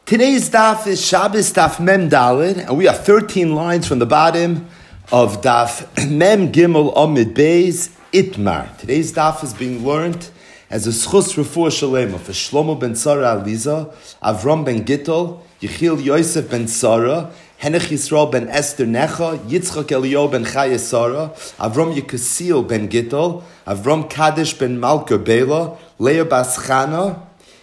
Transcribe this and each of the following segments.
Today's daf is Shabbos daf Mem Daled, and we are 13 lines from the bottom of daf Mem Gimel Amid Beis Itmar. Today's daf is being learned as a schus refuah shalema for Shlomo ben Tzara Aliza, Avram ben Gittel, Yechiel Yosef ben Tzara, Henech Yisrael ben Esther Necha, Yitzchak Eliyahu ben Chaya Sara, Avram Yekasil ben Gittel, Avram Kadesh ben Malka Bela, Leah bas Chana,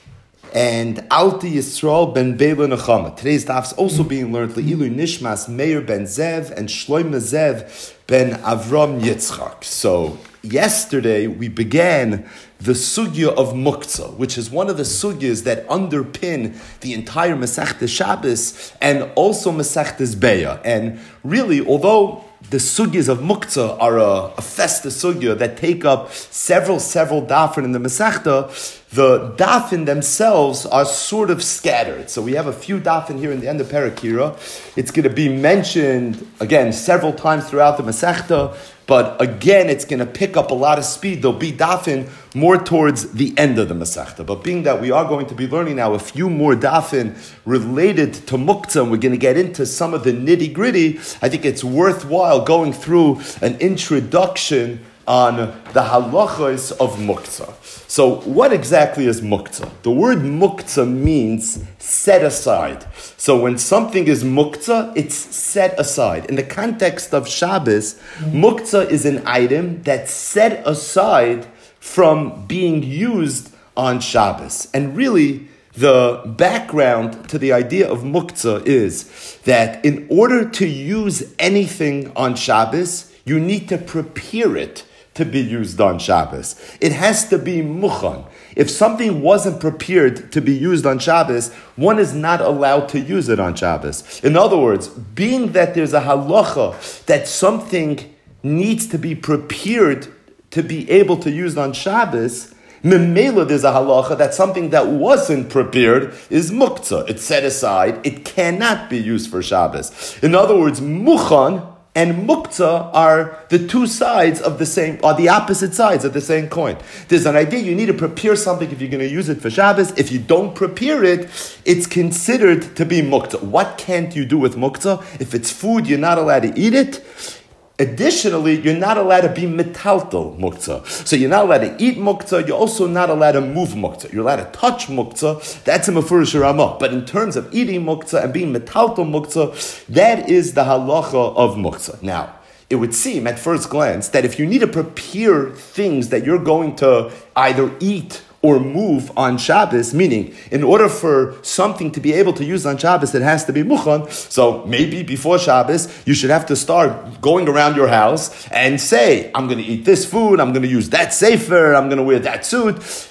and Alti Yisrael ben Bela Nechama. Today's daf is also being learned Le'ilu Nishmas Meir ben Zev and Shloime Zev ben Avram Yitzchak. So yesterday we began the sugya of muktzah, which is one of the sugyas that underpin the entire Masechtas Shabbos and also Masechtas Beya. And really, although the sugyas of muktzah are a festive sugya that take up several dafin in the Masechta, the dafin themselves are sort of scattered. So we have a few dafin here in the end of Parakira. It's going to be mentioned, again, several times throughout the Masechta, but again, it's going to pick up a lot of speed. There'll be dafin more towards the end of the Masechta. But being that we are going to be learning now a few more dafin related to muktzah, and we're going to get into some of the nitty-gritty, I think it's worthwhile going through an introduction on the halachos of muktzah. So what exactly is muktzah? The word muktzah means set aside. So when something is muktzah, it's set aside. In the context of Shabbos, muktzah is an item that's set aside from being used on Shabbos. And really, the background to the idea of muktzah is that in order to use anything on Shabbos, you need to prepare it to be used on Shabbos. It has to be mukhan. If something wasn't prepared to be used on Shabbos, one is not allowed to use it on Shabbos. In other words, being that there's a halacha that something needs to be prepared to be able to use on Shabbos, memela there's a halacha that something that wasn't prepared is muktzah. It's set aside. It cannot be used for Shabbos. In other words, mukhan and muktzah are the two sides of the same, are the opposite sides of the same coin. There's an idea you need to prepare something if you're going to use it for Shabbos. If you don't prepare it, it's considered to be muktzah. What can't you do with muktzah? If it's food, you're not allowed to eat it. Additionally, you're not allowed to be metaltal muktzah. So you're not allowed to eat muktzah, you're also not allowed to move muktzah. You're allowed to touch muktzah, that's a mefurish ramah. But in terms of eating muktzah and being metaltal muktzah, that is the halacha of muktzah. Now, it would seem at first glance that if you need to prepare things that you're going to either eat or move on Shabbos, meaning in order for something to be able to use on Shabbos, it has to be mukhan. So maybe before Shabbos, you should have to start going around your house and say, I'm going to eat this food, I'm going to use that sefer, I'm going to wear that suit.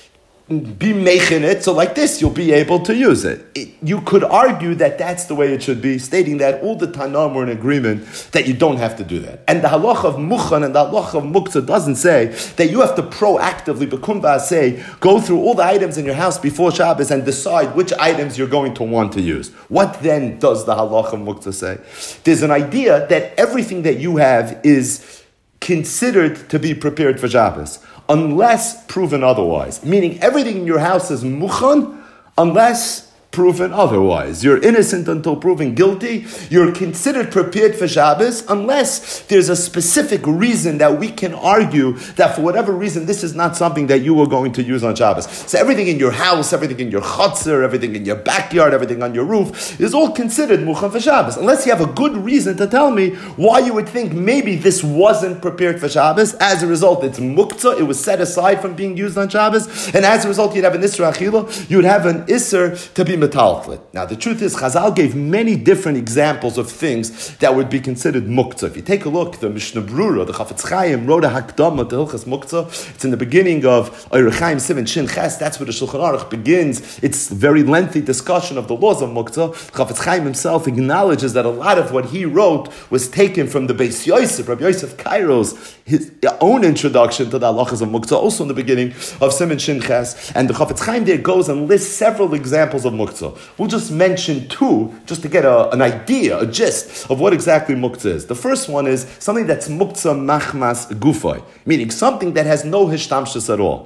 Be making it, so like this, you'll be able to use it. You could argue that that's the way it should be, stating that all the Tanam were in agreement that you don't have to do that. And the halacha of mukhan and the halacha of muktzah doesn't say that you have to proactively, say, go through all the items in your house before Shabbos and decide which items you're going to want to use. What then does the halacha of muktzah say? There's an idea that everything that you have is considered to be prepared for Shabbos, unless proven otherwise. Meaning everything in your house is mukhan, unless proven otherwise. You're innocent until proven guilty. You're considered prepared for Shabbos, unless there's a specific reason that we can argue that for whatever reason, this is not something that you are going to use on Shabbos. So everything in your house, everything in your chutzner, everything in your backyard, everything on your roof is all considered mukhan for Shabbos. Unless you have a good reason to tell me why you would think maybe this wasn't prepared for Shabbos. As a result, it's muktzah. It was set aside from being used on Shabbos. And as a result, you'd have an isser achila. You'd have an isser to be metalflit. Now, the truth is, Chazal gave many different examples of things that would be considered muktzah. If you take a look, the Mishnah Brura, the Chafetz Chaim wrote a Hakdama to Hilchas Muktzah. It's in the beginning of Orach Chaim Sivan Shin Ches. That's where the Shulchan Aruch begins. It's a very lengthy discussion of the laws of muktzah. Chafetz Chaim himself acknowledges that a lot of what he wrote was taken from the Beis Yosef, Rabbi Yosef Kairo's, his own introduction to the halachas of muktzah, also in the beginning of Siman Shin Ches. And the Chafetz Chaim there goes and lists several examples of muktzah. We'll just mention two, just to get an idea, a gist of what exactly muktzah is. The first one is something that's muktzah machmas gufay, meaning something that has no hishtamshus at all.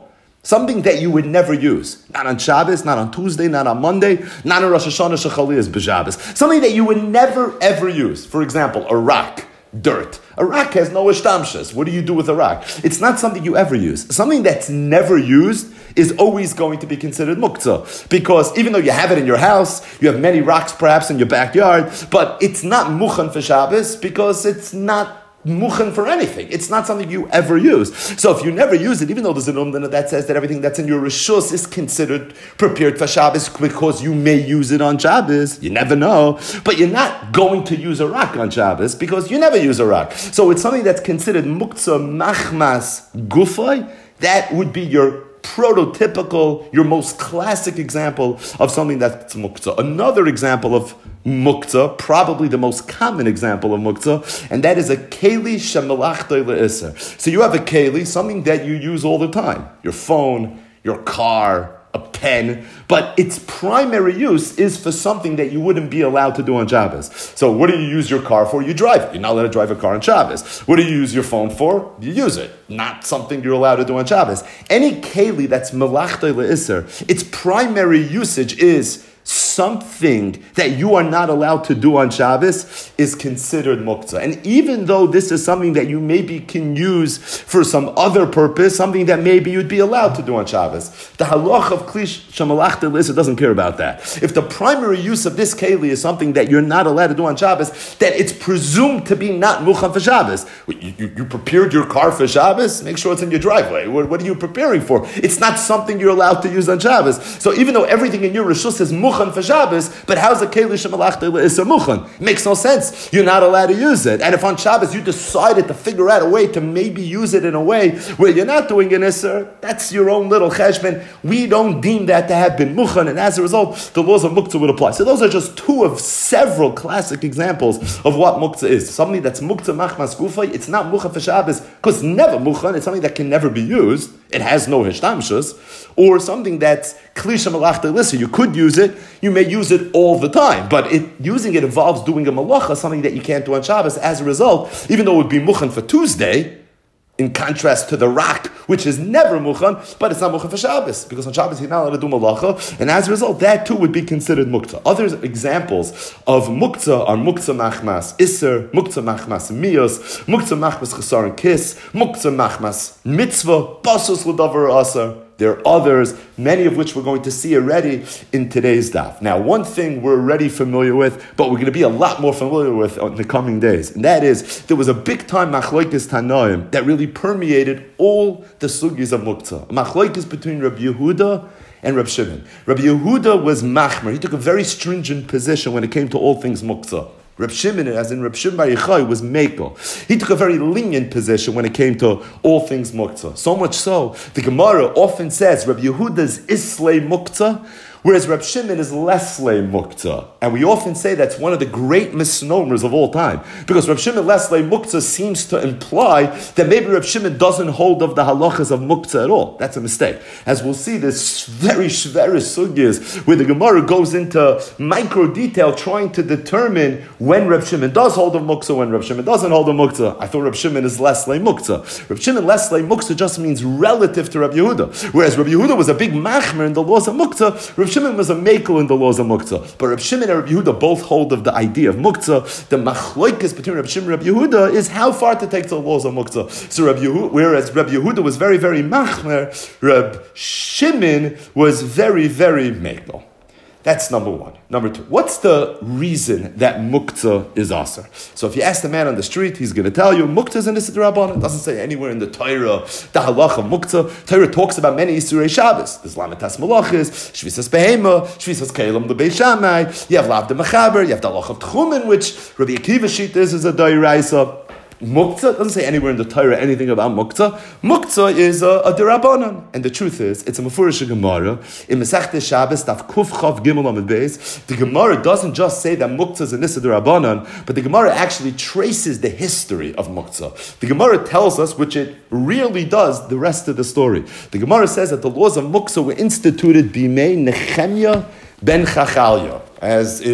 Something that you would never use. Not on Shabbos, not on Tuesday, not on Monday, not on Rosh Hashanah, Shechaliyas, B'Shabbos. Something that you would never, ever use. For example, a rock, dirt. A rock has no ishtamshas. What do you do with a rock? It's not something you ever use. Something that's never used is always going to be considered muktzah. Because even though you have it in your house, you have many rocks perhaps in your backyard, but it's not muchan for Shabbos because it's not muchen for anything. It's not something you ever use. So if you never use it, even though there's an umdana that says that everything that's in your rishus is considered prepared for Shabbos because you may use it on Shabbos, you never know, but you're not going to use a rock on Shabbos because you never use a rock. So it's something that's considered muktzah machmas gufay. That would be your prototypical, your most classic example of something that's muktzah. Another example of muktzah, probably the most common example of muktzah, and that is a keli shemalachta le'isser. So you have a keli, something that you use all the time. Your phone, your car, a pen, but its primary use is for something that you wouldn't be allowed to do on Shabbos. So what do you use your car for? You drive it. You're not allowed to drive a car on Shabbos. What do you use your phone for? You use it. Not something you're allowed to do on Shabbos. Any keli that's melachta le'isser, its primary usage is something that you are not allowed to do on Shabbos is considered muktzah. And even though this is something that you maybe can use for some other purpose, something that maybe you'd be allowed to do on Shabbos, the halach of klish shamalach delisah doesn't care about that. If the primary use of this keli is something that you're not allowed to do on Shabbos, then it's presumed to be not muchan for Shabbos. You prepared your car for Shabbos? Make sure it's in your driveway. What are you preparing for? It's not something you're allowed to use on Shabbos. So even though everything in your rishus is muchan for Shabbos, but how's a keli shemalach delisah muchan? It makes no sense. You're not allowed to use it. And if on Shabbos you decided to figure out a way to maybe use it in a way where you're not doing an isser, that's your own little cheshbon. We don't deem that to have been muchan, and as a result, the laws of muktzah would apply. So those are just two of several classic examples of what muktzah is. Something that's muktzah machmas gufay, it's not muchan for Shabbos, because never muchan, it's something that can never be used. It has no hishtamshus. Or something that's klisha malach delisah. You could use it, you may use it all the time, but using it involves doing a malacha, something that you can't do on Shabbos. As a result, even though it would be muchan for Tuesday, in contrast to the rock, which is never muchan, but it's not muchan for Shabbos, because on Shabbos you're not allowed to do malacha, and as a result, that too would be considered muktzah. Other examples of muktzah are muktzah machmas iser, muktzah machmas miyos, muktzah machmas chesar and kiss, muktzah machmas mitzvah, basos l'davar asar. There are others, many of which we're going to see already in today's daf. Now, one thing we're already familiar with, but we're going to be a lot more familiar with in the coming days, and that is, there was a big-time machlokes tanoim that really permeated all the sugis of muktzah. Machlokes between Rabbi Yehuda and Rabbi Shimon. Rabbi Yehuda was machmer. He took a very stringent position when it came to all things muktzah. Reb Shimon, as in Reb Shimon Bar Yochai, was mekel. He took a very lenient position when it came to all things muktzah. So much so, the Gemara often says Reb Yehuda's islay muktzah, whereas Reb Shimon is leslay muktzah. And we often say that's one of the great misnomers of all time. Because Reb Shimon leslay muktzah seems to imply that maybe Reb Shimon doesn't hold of the halachas of muktzah at all. That's a mistake. As we'll see, there's very shveris sugyas where the Gemara goes into micro detail trying to determine when Reb Shimon does hold of muktzah, when Reb Shimon doesn't hold of muktzah. I thought Reb Shimon is leslay muktzah. Reb Shimon leslay muktzah just means relative to Reb Yehuda. Whereas Reb Yehuda was a big machmer in the laws of muktzah, Reb Shimon was a mekel in the laws of muktzah. But Reb Shimon and Reb Yehuda both hold of the idea of muktzah. The machloikas between Reb Shimon and Reb Yehuda is how far to take to the laws of muktzah. So whereas Reb Yehuda was very, very machmer, Reb Shimon was very, very mekel. That's number one. Number two, what's the reason that muktzah is aser? So if you ask the man on the street, he's going to tell you, muktzah is an Issur Rabbanan. It doesn't say anywhere in the Torah, the halach of muktzah. Torah talks about many Issurei Shabbos. There's Lamitas Malachis, Shvisas Behema, Shvisas Keilam L'Bei Shammai. You have Lav de Mechaber, you have the halach of Tchumen, which Rabbi Akiva Shita is a Doiraisa. Muktzah doesn't say anywhere in the Torah anything about muktzah. Muktzah is a derabanan, and the truth is, it's a mefurish Gemara in Masechta Shabbos Daf Kuf Chav Gimel Amud Beis. The Gemara doesn't just say that muktzah is an issa derabanan, but the Gemara actually traces the history of muktzah. The Gemara tells us, which it really does, the rest of the story. The Gemara says that the laws of muktzah were instituted bimei Nechemya ben Chachalya, as in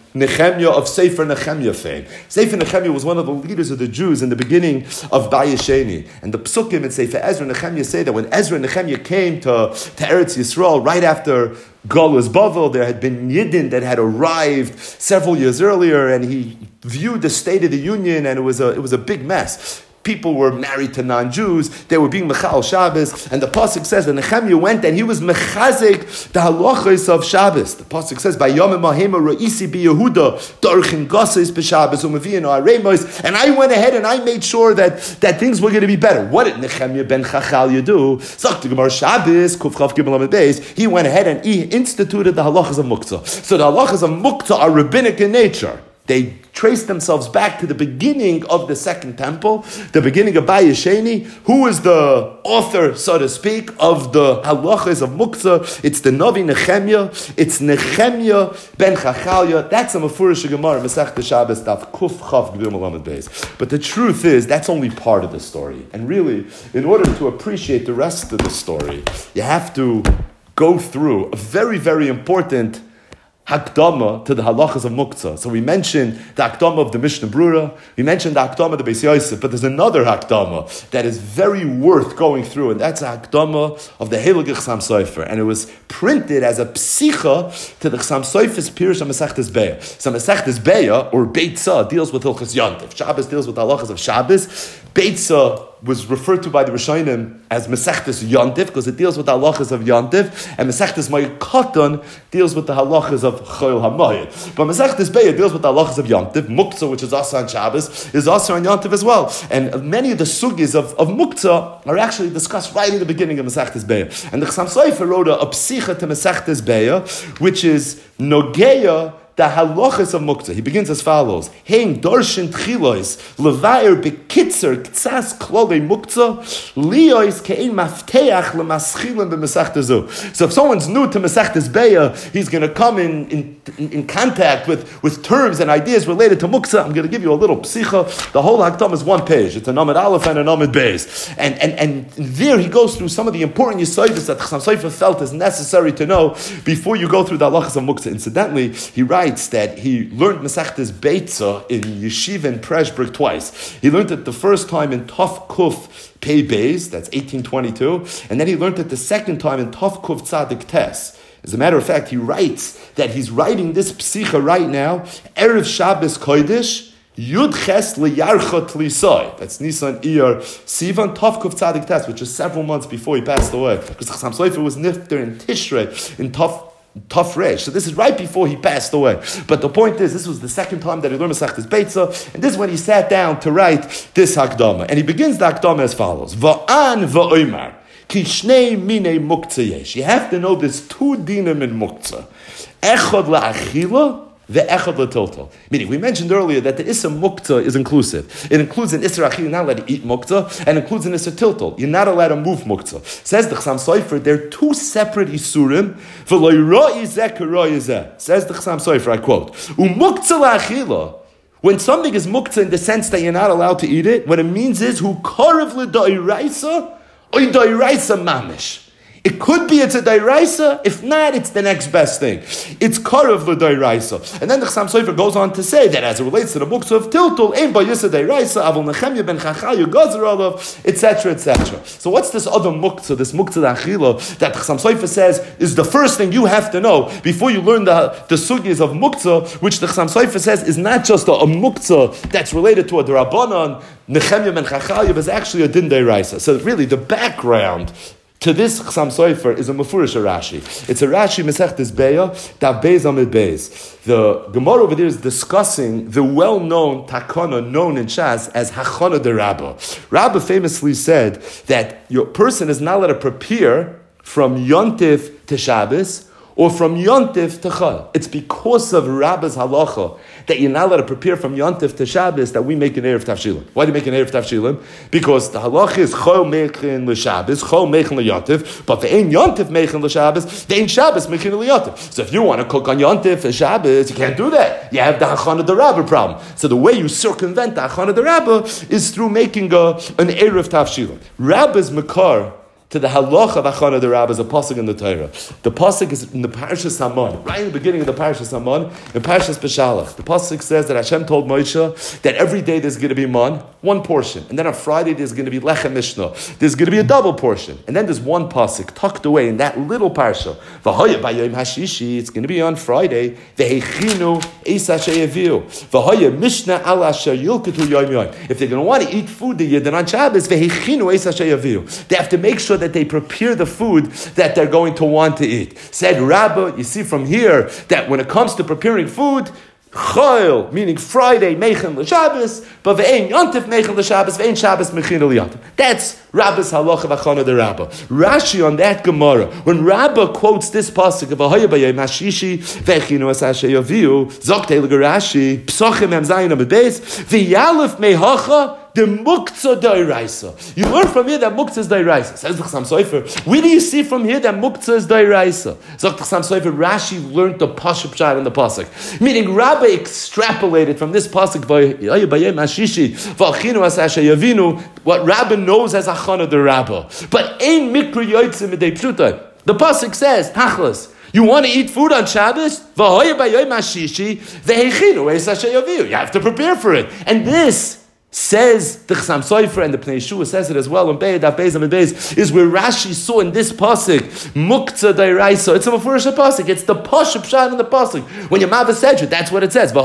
Nehemiah of Sefer Nehemiah fame. Sefer Nehemiah was one of the leaders of the Jews in the beginning of Bayesheni. And the Psukim in Sefer Ezra and Nehemiah say that when Ezra and Nehemiah came to Eretz Yisrael, right after Galus Bavel, there had been Yidden that had arrived several years earlier, and he viewed the State of the Union, and it was a big mess. People were married to non-Jews. They were being mechal Shabbos. And the pasuk says that Nehemiah went and he was mechazik the halachos of Shabbos. The pasuk says, "By yomim mahema roisi bi Yehuda dorchin gases b'Shabbos u'meviyin ha'aremos." And I went ahead and I made sure that things were going to be better. What did Nehemiah ben Chachal do? Zok the Gemara Shabbos Kuf Chav Gimel Amud Beis. He went ahead and he instituted the halachos of muktzah. So the halachos of muktzah are rabbinic in nature. They trace themselves back to the beginning of the Second Temple, the beginning of Bayesheni. Who is the author, so to speak, of the halachas of muktzah? It's the Navi Nehemiah. It's Nehemiah ben Chachalya. That's a Mefurish Gemara, Masechta Shabbos, Daf Kuf Chav Gimel Amud Beis. But the truth is, that's only part of the story. And really, in order to appreciate the rest of the story, you have to go through a very, very important Hakdama to the halachas of muktzah. So we mentioned the Hakdama of the Mishnah Brura, we mentioned the Hakdama of the Beis Yosef, but there's another Hakdama that is very worth going through, and that's the Hakdama of the Heilige Chassam Sofer. And it was printed as a psicha to the Chassam Sofer's Pirush HaMasechtes Beya. So Masechtes Beya, or Beitza, deals with Hilchos Yontif. Shabbos deals with the halachas of Shabbos. Beitza was referred to by the Rishonim as Masechtes Yontif because it deals with the halachas of Yontif, and Masechtes Moed Katan deals with the halachas of Chol HaMoed. But Masechtes Beya deals with the halachas of Yontif. Muktzah, which is also on Shabbos, is also on Yontif as well. And many of the sugis of Muktzah are actually discussed right in the beginning of Masechtes Beya. And the Chassam Sofer wrote a psicha to Masechtes Beya, which is Nogeya, the halachas of muktzah. He begins as follows: Hein dorshin tchilois levayer bekitzer ktsas klolei muktzah liois kein mafteach lemaschilim b'mesachtes. So if someone's new to Masechtes Beya, he's going to come in contact with terms and ideas related to muktzah. I'm going to give you a little psicha. The whole Hakdam is one page. It's a Namid Aleph and a Namid Beis, and there he goes through some of the important yesodis that Chassam Sofer felt is necessary to know before you go through the halachas of muktzah. Incidentally, he writes that he learned Masechtes Beitza in Yeshiva in Preshburg twice. He learned it the first time in Tov Kuf Pei Beis, that's 1822, and then he learned it the second time in Tov Kuf Tzadik Tes. As a matter of fact, he writes that he's writing this psicha right now, Erev Shabbos Kodesh, Yud Ches Liyarchot Lisoi. That's Nisan Iyar Sivan Tov Kuf Tzadik Tes, which is several months before he passed away. Because Chassam Sofer was nifter in Tishrei in Tov Resh. So this is right before he passed away. But the point is, this was the second time that he learned Masechtes Beitza, and this is when he sat down to write this Hakdama. And he begins the Hakdama as follows: Va'an va'oimar ki shnei minei muktzah yesh. You have to know there's two dinim in muktzah. Echad la'achila, ve'echad la'tiltal. Meaning, we mentioned earlier that the Issa Muktzah is inclusive. It includes an Issa Achil, you're not allowed to eat Muktzah, and includes an Issa Tiltal. You're not allowed to move Muktzah. Says the Chassam Sofer, they're two separate Isurim, v'lo yiroi zeh k'roi zeh. Says the Chassam Sofer, I quote, U'muktzah la'achila, when something is Muktzah in the sense that you're not allowed to eat it, what it means is, Hu korev l'doiraisa, or doiraisa mamish. It could be it's a dairaisa. If not, it's the next best thing. It's karev l'dairaisa. And then the Chassam Sofer goes on to say that as it relates to the muktzah of tiltul, ein ba'yisa dairaisa, avol Nehemiah ben Chachalya gazer alav, etc., etc. So what's this other muktzah, this muktzah d'achila, that the Chassam Sofer says is the first thing you have to know before you learn the sugis of muktzah, which the Chassam Sofer says is not just a muktzah that's related to a drabanan, Nehemiah ben Chachalya, but it's actually a din dairaisa. So really, the background to this Chassam Sofer is a Mefurish Rashi. It's a Rashi Masechtes Beya, Daf Beis Amud Beis. The Gemara over there is discussing the well-known takana known in Shas as Hachana de Rabba. Rabba famously said that your person is not allowed to prepare from Yontif to Shabbos or from Yontif to Chol. It's because of Rabba's halacha that you're not allowed to prepare from Yontif to Shabbos that we make an Erev Tavshilim. Why do you make an Erev Tavshilim? Because the halacha is Chol mechin l'Shabbos, Chol mechin l'Yontif, but the ein Yontif mechin l'Shabbos, the ein Shabbos mechin l'Yontif. So if you want to cook on Yontif and Shabbos, you can't do that. You have the Hachana de Rabba problem. So the way you circumvent the Hachana de Rabba is through making an Erev Tavshilim. Rabba's Makar to the halacha of Achana the Rabbah is a pasuk in the Torah. The pasuk is in the Parashas Haman, right in the beginning of the Parashas Haman, in Parashas Beshalach. The pasuk says that Hashem told Moshe that every day there's going to be man, one portion, and then on Friday there's going to be lechem mishnah. There's going to be a double portion, and then there's one pasuk tucked away in that little parsha. V'hoya b'yom hashishi, it's going to be on Friday. V'heichinu eis asher yaviu. V'hoya mishnah al asher yilketu yom yom. If they're going to want to eat food the Yidden on Shabbos, v'heichinu eis asher yaviu. They have to make sure that they prepare the food that they're going to want to eat. Said Rabbah, you see from here that when it comes to preparing food, Chol, meaning Friday, Mechen l'Shabbos, but ve'ein Yontif Mechen l'Shabbos, ve'ein Shabbos Mechin l'Yontif. That's Rabbah's halacha v'achana de Rabbah. Rashi on that Gemara, when Rabbah quotes this pasuk of Ahoya b'yom hashishi ve'chinu es asher yaviu, zoktei l'Rashi, psochim em zayin amid beis, v'yalef mehacha the muktzah d'oraisa. You learn from here that muktzah is d'oraisa. Says the Chassam Sofer. Where do you see from here that muktzah is d'oraisa? Says the Chassam Sofer. Rashi learned the pasuk pshat in the pasuk, meaning Rabbah extrapolated from this pasuk what Rabbah knows as achana de Rabbah. But ein mikra yotzim midei pshuta. The pasuk says tachlis. You want to eat food on Shabbos? You have to prepare for it. And this says the Chassam Sofer, and the Pnei Yeshua says it as well in Beis Amid Beis, is where Rashi saw in this pasuk muktzah d'oraisa. It's a mefurish pasuk. It's the pasuk pshat in the pasuk. When your Mavah said it, that's what it says. The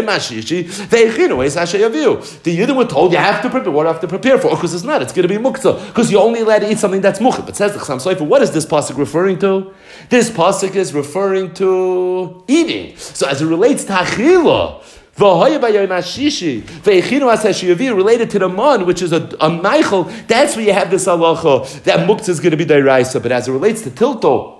Yidden were told you have to prepare. What do you have to prepare for? Because it's not. It's going to be muktzah. Because you're only allowed to eat something that's muchah. But says the Chassam Sofer, what is this pasuk referring to? This pasuk is referring to eating. So as it relates to achilah, related to the man, which is a Michael, that's where you have this halacha that muktzah is going to be d'oraisa. But as it relates to tilto,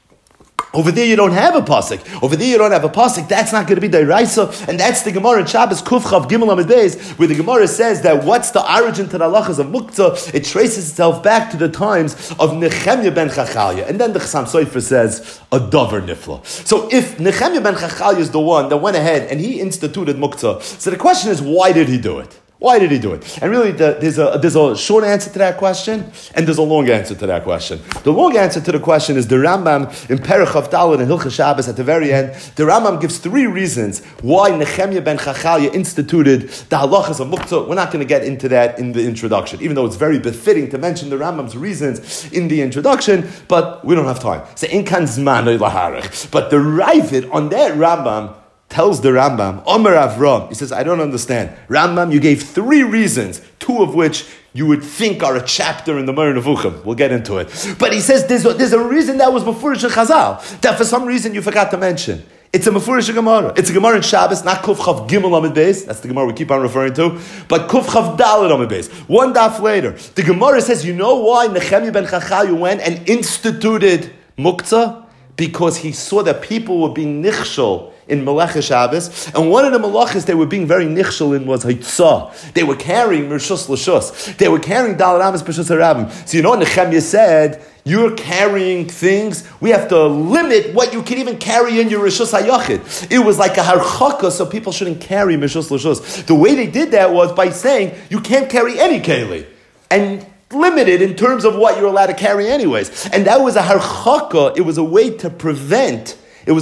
over there you don't have a pasuk. Over there you don't have a pasuk. That's not going to be d'oraisa, and that's the Gemara in Shabbos Kuf Chav Gimel Amid Beis, where the Gemara says that what's the origin to the halachas of muktzah? It traces itself back to the times of Nechemya ben Chachalya, and then the Chassam Sofer says a davar nifla. So if Nechemya ben Chachalya is the one that went ahead and he instituted muktzah, so the question is, why did he do it? Why did he do it? And really, there's a short answer to that question, and there's a long answer to that question. The long answer to the question is the Rambam in Perek Chav Daled and Hilchos Shabbos at the very end. The Rambam gives 3 reasons why Nechemya ben Chachalya instituted the halachas of muktzah. We're not going to get into that in the introduction, even though it's very befitting to mention the Rambam's reasons in the introduction, but we don't have time. So inkan zman laharich. But the Ravid on that Rambam tells the Rambam, Omer Avram, he says, I don't understand. Rambam, you gave 3 reasons, 2 of which you would think are a chapter in the Moreh Nevuchim. We'll get into it. But he says there's a reason that was Mefurish in Chazal, that for some reason you forgot to mention. It's a Mefurish Gemara. It's a Gemara in Shabbos, not Kuf Chav Gimel Amid Beis. That's the Gemara we keep on referring to. But Kuf Chav Daled Amid Beis. One daf later, the Gemara says, you know why Nechemya ben Chachalya went and instituted muktzah? Because he saw that people were being nichshol in Melech Shabbos, and one of the melachas they were being very nichshol in was Haitzah. They were carrying Mershus L'Shus. They were carrying Daled Amos B'Shus HaRabim. So you know what Nechemya said? You're carrying things, we have to limit what you can even carry in your Rishus HaYachid. It was like a harchaka, so people shouldn't carry Mershus L'Shus. The way they did that was by saying, you can't carry any keli. And limited in terms of what you're allowed to carry anyways. And that was a harchaka. It was a way to prevent the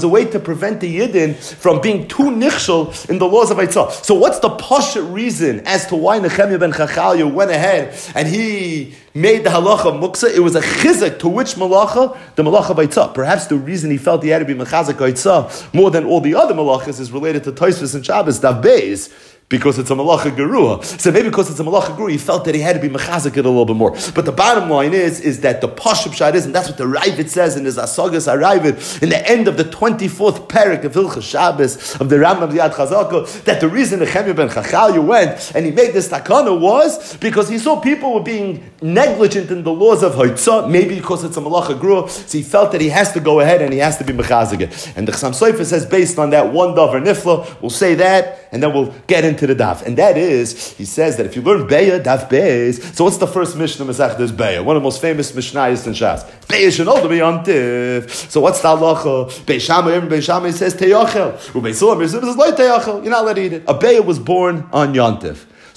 Yidden from being too nichshel in the laws of Eitzah. So what's the pashut reason as to why Nechemya ben Chachalya went ahead and he made the halacha of muktzah? It was a chizuk to which malacha? The malacha of Eitzah. Perhaps the reason he felt he had to be mechazak Eitzah more than all the other malachas is related to Tosfos and Shabbos, Daf Beis, because it's a malacha gerua. So maybe because it's a malacha gerua, he felt that he had to be mechazik it a little bit more. But the bottom line is that the pashup shad is, and that's what the Ravid says in his Asagas HaRavid, in the end of the 24th parak of Hilchos Shabbos of the Rambam Yad Chazaka, that the reason Nechemya ben Chachalya went and he made this takana was because he saw people were being negligent in the laws of Haitzah, maybe because it's a malacha gerua, so he felt that he has to go ahead and he has to be mechazik it. And the Chassam Sofer says, based on that one davar nifla, we'll say that, and then we'll get into the daf. And that is, he says that if you learn Beya, daf Beis, so what's the first Mishnah Masechta is Beya? One of the most famous Mishnayos in Shas. Beya shenolda b'yontif. So what's the halacha? Beis Shammai says Teyachel. Ubeis Sulam says lo Teyachel. You're not allowed to eat it. A Beya was born on Yontif.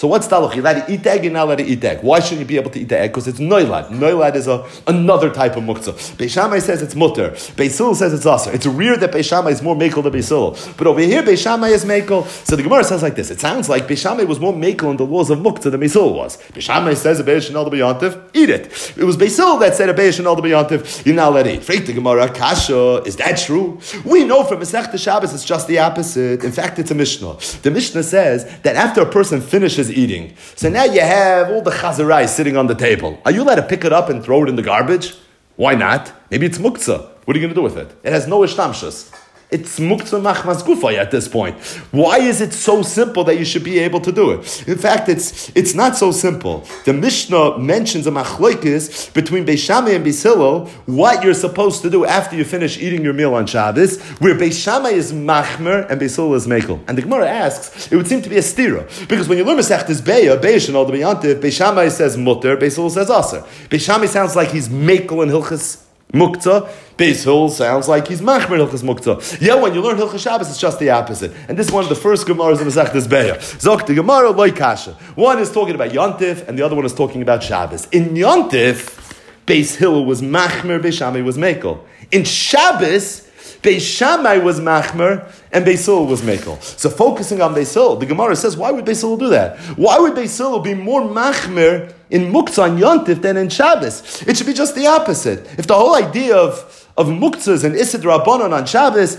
So what's the halacha? You're allowed to eat the egg, you're not allowed to eat the egg. Why shouldn't you be able to eat the egg? Because it's noilad. Noilad is another type of muktzah. Beis Shammai says it's mutter. Beis Hillel says it's aser. It's rare that Beis Shammai is more mekel than Beis Hillel. But over here, Beis Shammai is mekel. So the Gemara says like this. It sounds like Beis Shammai was more mekel in the laws of muktzah than Beis Hillel was. Beis Shammai says a Beis Shenal B'Yantiv, eat it. It was Beis Hillel that said a Beis Shenal B'Yantiv, you're not allowed to eat. Freit the Gemara, kasha, is that true? We know from Masechta Shabbos it's just the opposite. In fact, it's a Mishnah. The Mishnah says that after a person finishes eating, so now you have all the chazarai sitting on the table. Are you allowed to pick it up and throw it in the garbage? Why not? Maybe it's muktzah. What are you going to do with it? It has no ishtamshus. It's muktzah machmas gufay at this point. Why is it so simple that you should be able to do it? In fact, it's not so simple. The Mishnah mentions a machlokes between Beis Shammai and Beis Hillel, what you're supposed to do after you finish eating your meal on Shabbos, where Beis Shammai is machmer and Beis Hillel is mekel. And the Gemara asks, it would seem to be a stira, because when you learn Masechtas Beya, Beis Shenal B'Yantiv, Beis Shammai says mutter, Beis Hillel says aser. Beis Shammai sounds like he's mekel in Hilchas Muktzah. Beis Hillel sounds like he's machmer in Hilchas Muktzah. Yeah, when you learn Hilchas Shabbos, it's just the opposite. And this is one of the first Gemaras in Masechtas Beya. Zok the Gemara loy kasha. One is talking about Yontif, and the other one is talking about Shabbos. In Yontif, Beis Hillel was machmer, Beis Shammai was mekel. In Shabbos, Beis Shammai was machmer and Beis Hillel was mekel. So focusing on Beis Hillel, the Gemara says, why would Beis Hillel do that? Why would Beis Hillel be more machmer in Muktzah on Yontif than in Shabbos? It should be just the opposite. If the whole idea of muktzahs and isid rabbanon on Shabbos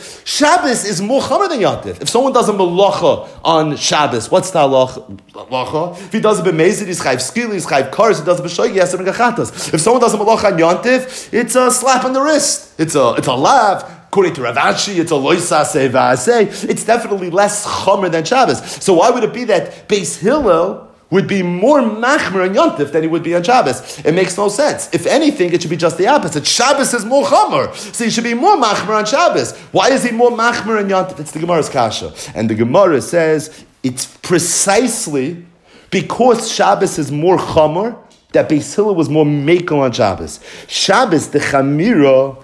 is more chamer than Yontif. If someone does a melacha on Shabbos, what's the halacha? If he does a b'mezid, he's chayv skili, he's chayv kars, he does a b'shoigi, he has to bring a chatas. If someone does a melacha on Yontif, it's a slap on the wrist. It's a lav. According to Rav Ashi, it's a loisaseh v'aseh. It's definitely less chamer than Shabbos. So why would it be that Beis Hillel would be more machmer on Yontif than he would be on Shabbos? It makes no sense. If anything, it should be just the opposite. Shabbos is more chamer, so he should be more machmer on Shabbos. Why is he more machmer on Yontif? It's the Gemara's kasha. And the Gemara says it's precisely because Shabbos is more chamer that Beis Hillel was more mekel on Shabbos. Shabbos, the chamira,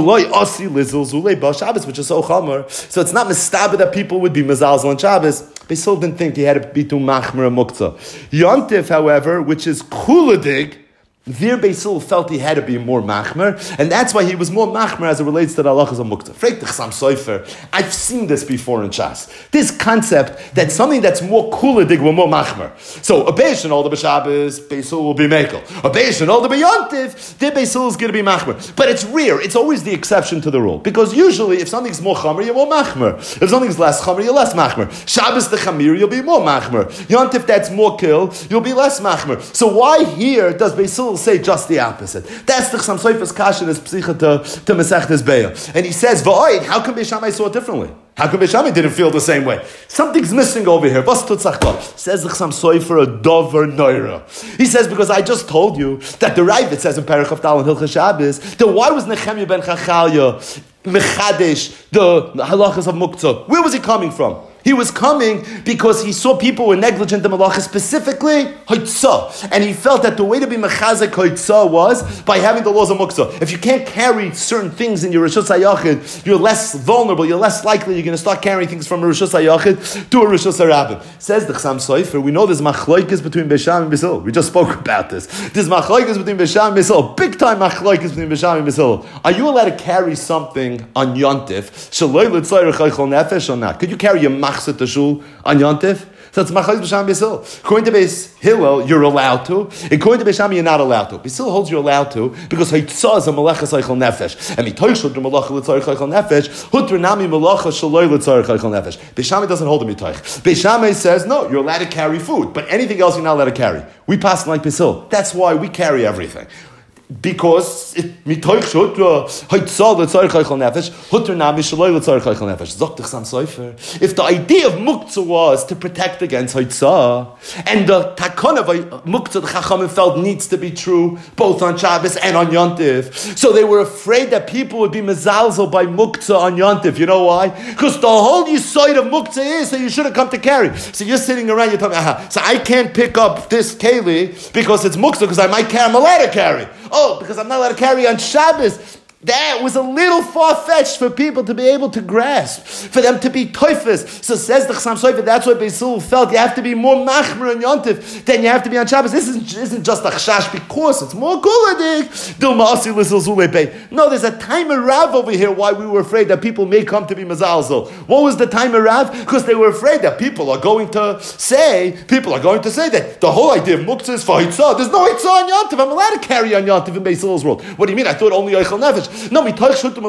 Shabbos, which is so chamer. So it's not mistaba that people would be mezalzel on Shabbos. Beis Hillel didn't think he had to be too machmer and muktzah. Yontif, however, which is kuladig, there Beis Hillel felt he had to be more machmer, and that's why he was more machmer as it relates to the halachas of muktzah. Freit the Chassam Sofer, I've seen this before in Shas. This concept that something that's more kuladig will more machmer. So a Beis Shenal B'Shabbos, Beis Hillel will be mekel. A Beis Shenal B'Yontif, then Beis Hillel is going to be machmer. But it's rare. It's always the exception to the rule, because usually if something's more chamer, you're more machmer. If something's less chamer, you're less machmer. Shabbos the chamir, you'll be more machmer. Yontif that's more kill, you'll be less machmer. So why here does Beis Hillel say just the opposite? That's the Chassam Sofer's kasha in his psicha to Masechtas Beya. And he says, V'oid, how come Beis Shammai saw it differently? How come Beis Shammai didn't feel the same way? Something's missing over here. Says the Chassam Sofer a dover noira. He says, because I just told you that the Ravid says in Perek Avtal and Hilchas Shabbos, then why was Nehemiah ben Chachalya mechadesh the halachas of muktzah? Where was he coming from? He was coming because he saw people were negligent in malacha, specifically hoitzah. And he felt that the way to be mechazek hoitzah was by having the laws of muktzah. If you can't carry certain things in your Rishus HaYachid, you're less vulnerable, you're less likely you're going to start carrying things from a Rishus HaYachid to a Rishus HaRabbim. Says the Chassam Sofer, we know there's machloikis between Beis Shammai and Beis Hillel. We just spoke about this. There's machloikis between Beis Shammai and Beis Hillel. Big time machloikis between Beis Shammai and Beis Hillel. Are you allowed to carry something on Yontif? Shaloi l'tzayir chaychol nefesh or not? Could you carry a machzet to shul on Yontif? So it's machloikis Beis Shammai and Beis Hillel. According to Beis Hillel, you're allowed to. According to Beis Shammai, you're not allowed to. Beis Hillel holds you're allowed to because haitzah is a melecha chaychol nefesh. And mitoich the melecha l'tzayir chaychol nefesh. Hutra nami melecha shaloi l'tzayir chaychol nefesh. Beis Shammai doesn't hold a mitoich. Beis Shammai says no, you're allowed to carry food, but anything else you're not allowed to carry. We pass like Beis Hillel. That's why we carry everything. Because if the idea of muktzah was to protect against hoitzah, and the takon of muktzah the Chachamim felt needs to be true both on Shabbos and on Yontif, so they were afraid that people would be mezalzel by muktzah on Yontif. You know why? Because the whole yisoid of muktzah is that you should have come to carry. So you're sitting around, you're talking, so I can't pick up this keli because it's muktzah because I might carry, I'm allowed to carry. Oh, because I'm not allowed to carry on Shabbos. That was a little far-fetched for people to be able to grasp, for them to be toifus. So says the Chassam Sofer, that's why Beis Hillel felt you have to be more machmer on Yontif than you have to be on Shabbos. This isn't just a chashash because it's more kuladik. No, there's a time of Rav over here why we were afraid that people may come to be Mazalzel. What was the time of Rav? Because they were afraid that people are going to say that the whole idea of muktzah is for Hitzah. There's no Hitzah on Yontif. I'm allowed to carry on Yontif in Beis Hillel's world. What do you mean? I thought only Eichel Nefesh. No, if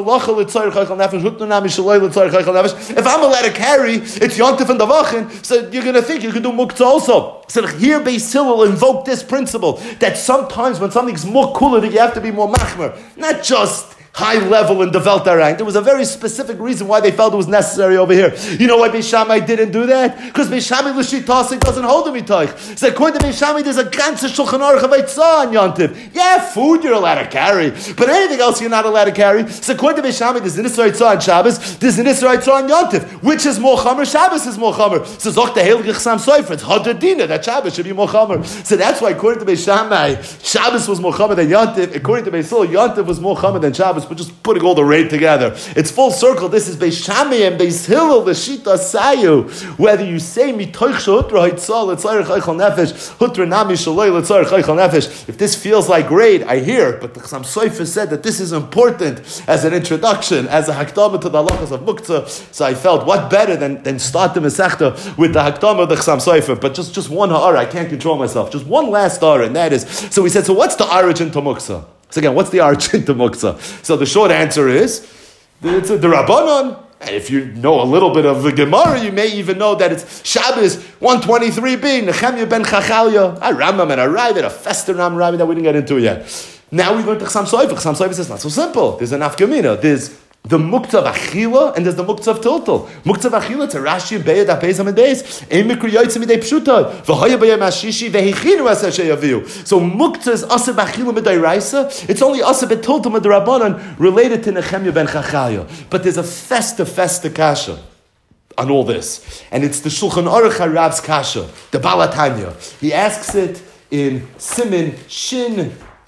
I'm allowed to carry, it's Yontif and Davachin, so you're going to think you can do muktzah also. So here Beis Hillel invoke this principle that sometimes when something's more cooler, you have to be more machmer, not just high level in the Velta rank. There was a very specific reason why they felt it was necessary over here. You know why Beis Shammai didn't do that? Because Beis Shammai l'shitase doesn't hold him itoich. So according to Beis Shammai, there's a ganze Shulchan Aruch of Eitzah on Yontif. Yeah, food you're allowed to carry, but anything else you're not allowed to carry. So according to Beis Shammai, there's an Isra Eitzah on Shabbos, there's an Isra Eitzah on Yontif. Which is more chamer? Shabbos is more chamer. So Zoch the Heilige Chassam Sofer, it's Hadar Dina, that Shabbos should be more chamer. So that's why according to Beis Shammai, Shabbos was more chamer than Yontif. According to Beis Hillel, Yontif was more chamer than Shabbos, but just putting all the raid together. It's full circle. This is Beis Shammai and Beis Hillel, the Shita Sayu. Whether you say mitoich shehutra haitzal letzarich eichel nefesh, hutra nami shaloi letzarich eichel nefesh. If this feels like raid, I hear it. But the Chassam Sofer said that this is important as an introduction, as a hakdama to the halachas of muktzah. So I felt, what better than start the Masechta with the hakdama of the Chassam Sofer? But just one ha'ara, I can't control myself. Just one last ha'ara, and that is, so we said, so what's the origin to muktzah? So again, what's the origin to muktzah? So the short answer is, it's the Rabbanon. And if you know a little bit of the Gemara, you may even know that it's Shabbos 123b, Nechemia ben Chachalya, a Rambam and a Ravid, a Fester Ram Ravid that we didn't get into yet. Now we learned the Chassam Sofer. Chassam Sofer says, not so simple. There's an afkamina. There's the muktzah of achila and there's the muktzah of tiltal. Muktzah of achila, it's a Rashi and Be'ed HaPeis HaMedeis. Ein mikri yoytze midei pshutai. V'hoya b'yem hashishi v'heichinu asher sheyaviu. So muktzah is asa b'achila midei raisa. It's only asa b'tiltal midei rabbanon related to Nechemia ben Chachalya. But there's a festa kasha on all this. And it's the Shulchan Aruch HaRav's kasha, the Balatanya. He asks it in Simin Shin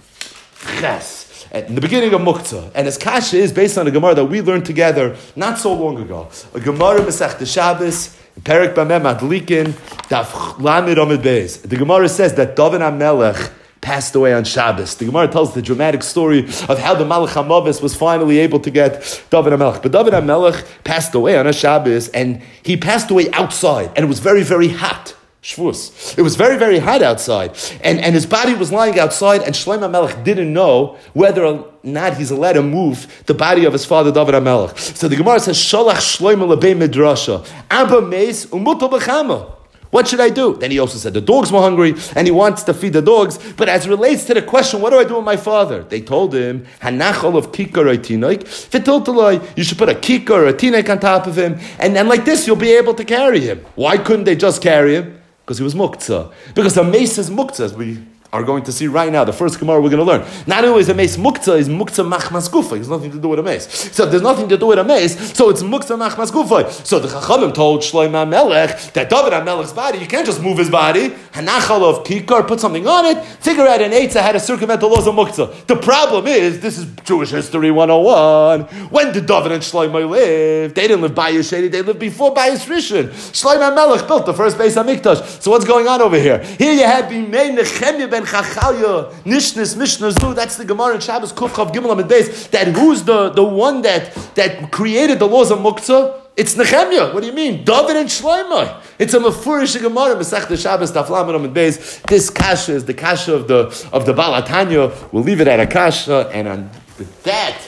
Ches. At the beginning of Muktzah. And his kasha is based on a Gemara that we learned together not so long ago. A Gemara Masechta Shabbos, Perek Bameh Madlikin, Daf Lamed Amud Beis. The Gemara says that David HaMelech passed away on Shabbos. The Gemara tells the dramatic story of how the Malach HaMavis was finally able to get David HaMelech. But David HaMelech passed away on a Shabbos, and he passed away outside, and it was very, very hot. Shvus. It was very, very hot outside. And his body was lying outside, and Shlomo HaMelech didn't know whether or not he's allowed to move the body of his father, David HaMelech. So the Gemara says, Sholach Shlomo lebei midrasha, Abba meis umutal b'chama. What should I do? Then he also said the dogs were hungry, and he wants to feed the dogs. But as it relates to the question, what do I do with my father? They told him, Hanachol of kikar or tinoik, v'tiltaloi, you should put a kikar or a tinoik on top of him, and then like this, you'll be able to carry him. Why couldn't they just carry him? Because he was muktzah. Because the mace is muktzah, as we are going to see right now. The first Gemara we're going to learn. Not only is a mace muktzah, is muktzah machmas gufa. It has nothing to do with a mace. So if there's nothing to do with a mace, so it's muktzah machmas gufa. So the Chachamim told Shlomo HaMelech that David HaMelech's body, you can't just move his body. Hanachal of kikar, put something on it, figure out an eitzah how to circumvent the laws of muktzah. The problem is, this is Jewish History 101. When did David and Shlomo live? They didn't live by Yeshedi, they lived before Bayis Rishon. Shlomo HaMelech built the first Beis HaMikdash. So what's going on over here? Here you have Bimei Nechemia ben Chachalya, Nishnis, Mishnah Zu, that's the Gemara in Shabbos, Kuf Chav Gimel Amid Beis, that who's the one that created the laws of Muktzah? It's Nechemia. What do you mean? David and Shlomo. It's a Mefurish Gemara, Masechta Shabbos, Daf Lamed Amid Beis. This kasha is the kasha of the Balatanya. We'll leave it at a kasha, and on that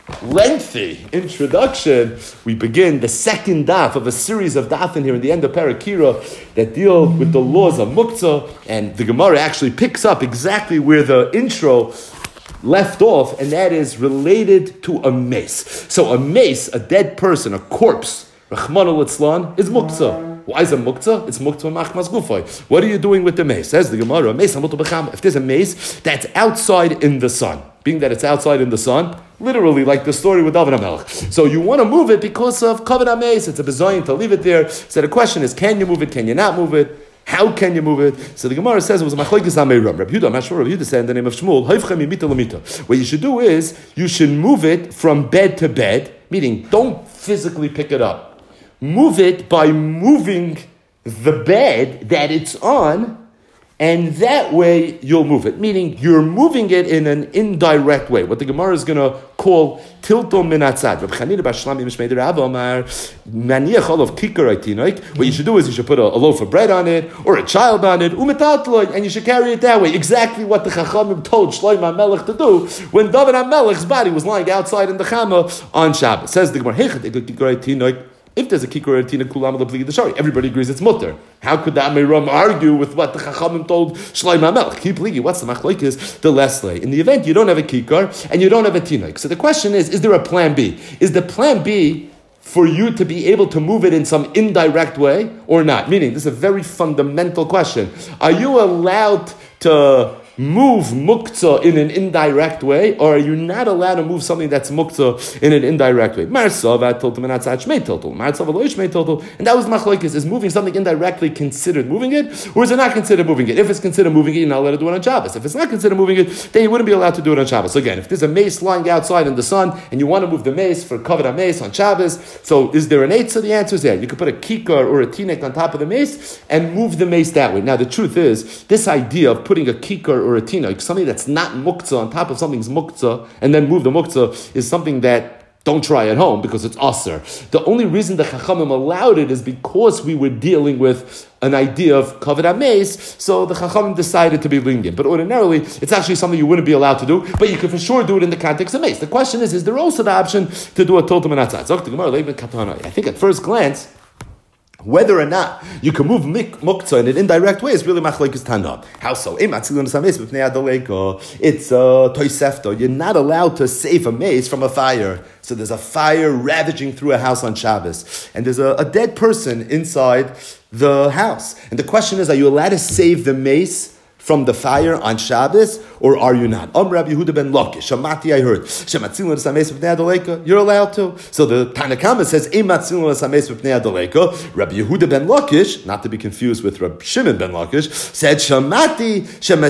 lengthy introduction, we begin the second daf of a series of dafin here in the end of Parakira that deal with the laws of Muktzah, and the Gemara actually picks up exactly where the intro left off, and that is related to a mace. So a mace, a dead person, a corpse, Rachmana litzlan, is Muktzah. Why is it muktzah? It's muktzah machmas gufay. What are you doing with the mace? Says the Gemara, mace hamutal b'chama. If there's a mace that's outside in the sun, being that it's outside in the sun, literally like the story with David HaMelech. So you want to move it because of kavod hamace. It's a bezoyin to leave it there. So the question is, can you move it? Can you not move it? How can you move it? So the Gemara says it was a machlokes ameiram. Rabbi Yehuda, I'm not sure. Rabbi Yehuda said in the name of Shmuel, what you should do is you should move it from bed to bed, meaning don't physically pick it up. Move it by moving the bed that it's on, and that way you'll move it. Meaning you're moving it in an indirect way. What the Gemara is going to call tilto minatzad. What you should do is you should put a loaf of bread on it or a child on it, and you should carry it that way. Exactly what the Chachamim told Shlomo HaMelech to do when David HaMelech's body was lying outside in the Chama on Shabbos. Says the Gemara, if there's a kikar tina kulam lepligi the shari, everybody agrees it's mutter. How could the Amiram argue with what the Chachamim told Shlomo HaMelech? Keep pligi. What's the machlokes? The lesle. In the event you don't have a kikar and you don't have a tinoik. So the question is there a plan B? Is the plan B for you to be able to move it in some indirect way or not? Meaning, this is a very fundamental question. Are you allowed to move muktzah in an indirect way, or are you not allowed to move something that's muktzah in an indirect way? And that was the machlokes. Is moving something indirectly considered moving it, or is it not considered moving it? If it's considered moving it, you're not allowed to do it on Shabbos. If it's not considered moving it, then you wouldn't be allowed to do it on Shabbos. So again, if there's a mace lying outside in the sun, and you want to move the mace for covered a mace on Shabbos, so is there an eight? So the answer is yeah. You could put a kikar or a tinek on top of the mace and move the mace that way. Now the truth is, this idea of putting a kikar or a tina, something that's not muktzah on top of something's muktzah, and then move the muktzah, is something that don't try at home because it's aser. The only reason the Chachamim allowed it is because we were dealing with an idea of kavod hameis, so the Chachamim decided to be lenient. But ordinarily, it's actually something you wouldn't be allowed to do, but you can for sure do it in the context of mace. The question is there also the option to do a tiltum and atzat? I think at first glance, whether or not you can move muktzah in an indirect way is really machlokes Tana. How so? It's toisefta. You're not allowed to save a mace from a fire. So there's a fire ravaging through a house on Shabbos, and there's a dead person inside the house. And the question is, are you allowed to save the mace from the fire on Shabbos, or are you not? Rabbi Yehuda ben Lakish, Shamati, I heard. You're allowed to. So the Tanakama says, Rabbi Yehuda ben Lakish, not to be confused with Rabbi Shimon ben Lakish, said, Shamati,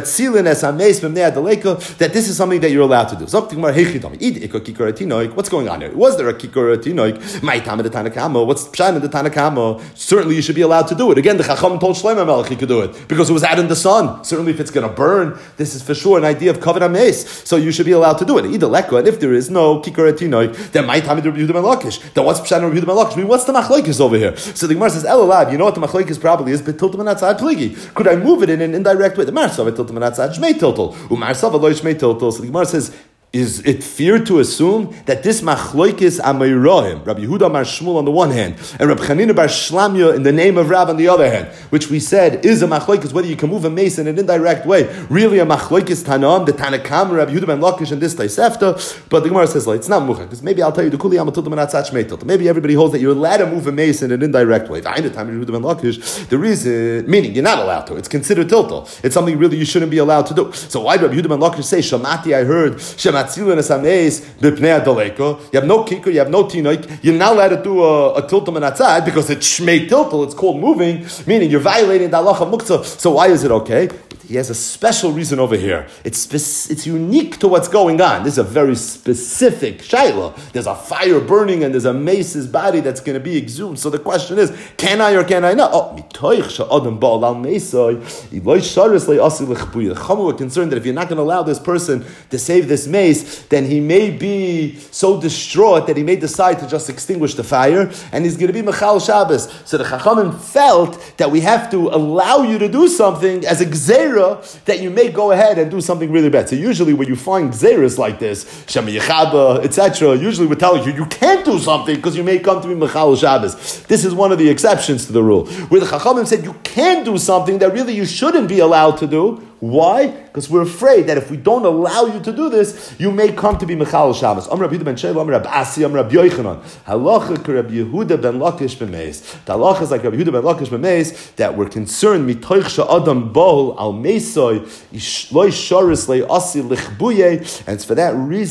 that this is something that you're allowed to do. What's going on here? Was there a kikar atinoik? My time of the Tanakama. What's the pshat of the Tanakama? Certainly you should be allowed to do it. Again, the Chacham told Shlomo HaMelech he could do it because it was out in the sun. Certainly if it's going to burn, this is for sure an idea of kavod hameis, so you should be allowed to do it. Either lekka, and if there is no kikar atinoik, then my time of Rabbi Yehuda ben Lakish. Then what's pshat Rabbi Yehuda ben Lakish? I mean, what's the machlokes over here? So the Gemara says, Elalav, you know what the machlokes probably is? Betiltum and atzad pligi. Could I move it in an indirect way? The Marsav betiltum and atzad shmei tiltul. Umarsav aloy shmei tiltul. So the Gemara says, is it fair to assume that this machlokes amayrohim, Rabbi Yehuda Mar Shmuel on the one hand, and Rabbi Chanina bar Shlamya in the name of Rav on the other hand, which we said is a machlokes whether you can move a mace in an indirect way, really a machlokes tanam, the Tanakam, Rabbi Yehuda ben Lakish and this Taisefta, but the Gemara says like, it's not muchach, because maybe I'll tell you the kuli amatiltum and atzat shmeitiltum. Maybe everybody holds that you're allowed to move a mace in an indirect way. The reason, meaning you're not allowed to. It's considered tiltal. It's something really you shouldn't be allowed to do. So why Rabbi Yehuda ben Lakish say Shamati? I heard Shemati. You have no kicker, you have no tinoik, you're not allowed to do a tiltum and atzad because it's shmei tiltul, it's called moving, meaning you're violating the halacha muktzah. So why is it okay? He has a special reason over here. It's unique to what's going on. This is a very specific shayla. There's a fire burning and there's a mace's body that's going to be exhumed. So the question is, can I or can I not? Oh, we're concerned that if you're not going to allow this person to save this mace, then he may be so distraught that he may decide to just extinguish the fire and he's going to be Mechal Shabbos. So the Chachamim felt that we have to allow you to do something as a gzeira that you may go ahead and do something really bad. So usually when you find gzeiras like this, Shema Yechaba, etc., usually we're telling you can't do something because you may come to be Mechal Shabbos. This is one of the exceptions to the rule. Where the Chachamim said you can do something that really you shouldn't be allowed to do. Why? Because we're afraid that if we don't allow you to do this, you may come to be Mechal Shabbos. Amr Rabbi Yehuda ben Sheva, Amr Rabbi Asi, Amr Rabbi Yochanan. Halacha Rabbi Yehuda ben Lakish b'meis. The halacha is like Rabbi Yehuda ben Lakish b'meis that we're concerned mitoich she'adam bol al meisoi loy shoris le'asi lichbuye, and it's for that reason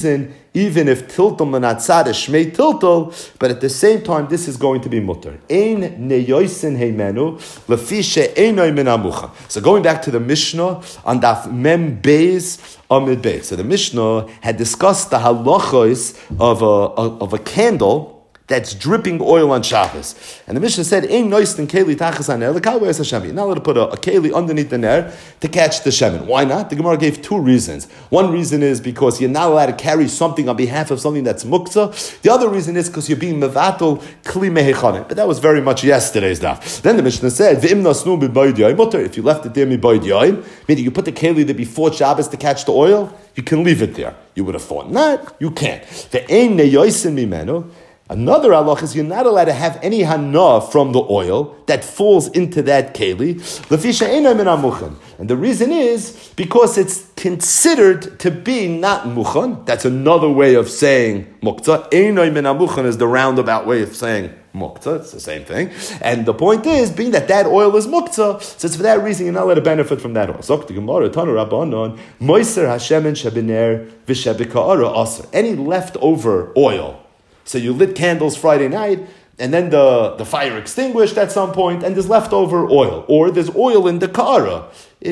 even if tiltum l'natzad is shmei tiltul, but at the same time, this is going to be mutter. Ein neyoisin heimenu, lefishe einoi min amucha. So going back to the Mishnah on Daf Mem Beis Amid Beis. So the Mishnah had discussed the halachos of a candle that's dripping oil on Shabbos. And the Mishnah said, "Ein noisten keli tachas haner lekal be'es Hashem." You're not allowed to put a keli underneath the ner to catch the shemen. Why not? The Gemara gave two reasons. One reason is because you're not allowed to carry something on behalf of something that's muktzah. The other reason is because you're being mevatel kli mehechanim. But that was very much yesterday's daf. Then the Mishnah said, "V'im nasnu b'bayid yaim mutter." If you left it there b'bayid yaim, meaning you put the keli there before Shabbos to catch the oil, you can leave it there. You would have thought not. You can't. Ve'ein neyosin mimenu. Another halach is you're not allowed to have any hana from the oil that falls into that keli. And the reason is because it's considered to be not muchan. That's another way of saying muktzah. Einay min hamuchan is the roundabout way of saying muktzah. It's the same thing. And the point is, being that oil is muktzah, so it's for that reason you're not allowed to benefit from that oil. Any leftover oil. So you lit candles Friday night, and then the fire extinguished at some point, and there's leftover oil. Or there's oil in the ka'ara.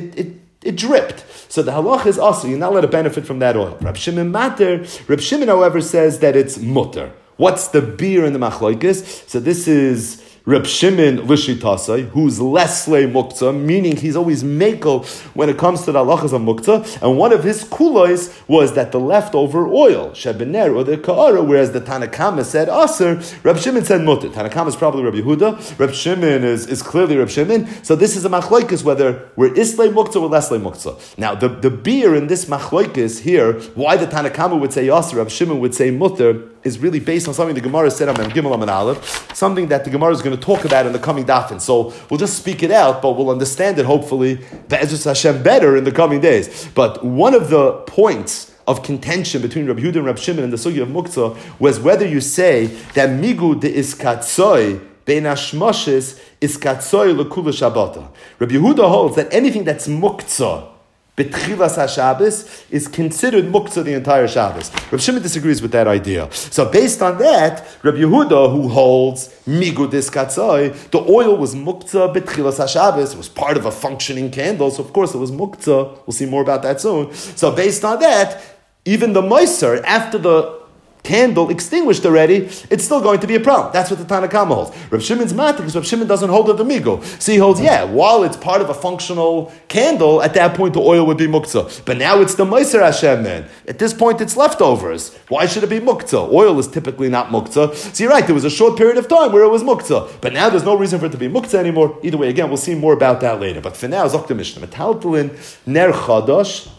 It dripped. So the halach is also, you're not allowed to benefit from that oil. Reb Shimon matter. Reb Shimon, however, says that it's mutter. What's the beer in the machlokes? So this is Reb Shimon Lishitasai, who's less slay muktzah, meaning he's always mekel when it comes to the halachas of muktzah. And one of his kulois was that the leftover oil, shebener or the ka'ara, whereas the Tanakama said aser, Reb Shimon said mutter. Tanakama is probably Reb Yehuda. Reb Shimon is clearly Reb Shimon. So this is a machlokes whether we're islay muktzah or less slay muktzah. Now the beer in this machlokes here, why the Tanakama would say aser, Reb Shimon would say mutter, is really based on something the Gemara said on Mem Gimel Amud Aleph, something that the Gemara is going to talk about in the coming dafin. So we'll just speak it out, but we'll understand it hopefully Be'ezus Hashem better in the coming days. But one of the points of contention between Rabbi Yehuda and Rabbi Shimon in the sugya of muktzah was whether you say that migu de iskatzoi bein hashmoshes iskatzoi lekula shabbata. Rabbi Yehuda holds that anything that's muktzah B'tchilas HaShabbos is considered muktzah the entire Shabbos. Reb Shimon disagrees with that idea. So based on that, Reb Yehuda, who holds migu diskatzai, the oil was muktzah b'tchilas HaShabbos. It was part of a functioning candle, so of course it was muktzah. We'll see more about that soon. So based on that, even the moiser, after the candle extinguished already, it's still going to be a problem. That's what the Tanakama holds. Reb Shimon's matik because Reb Shimon doesn't hold of the migo. So he holds, while it's part of a functional candle, at that point the oil would be muktzah. But now it's the Meiser Hashem, man. At this point it's leftovers. Why should it be muktzah? Oil is typically not muktzah. So you're right, there was a short period of time where it was muktzah. But now there's no reason for it to be muktzah anymore. Either way, again, we'll see more about that later. But for now, Zok Mishnah, Metaltalin Ner Chadash,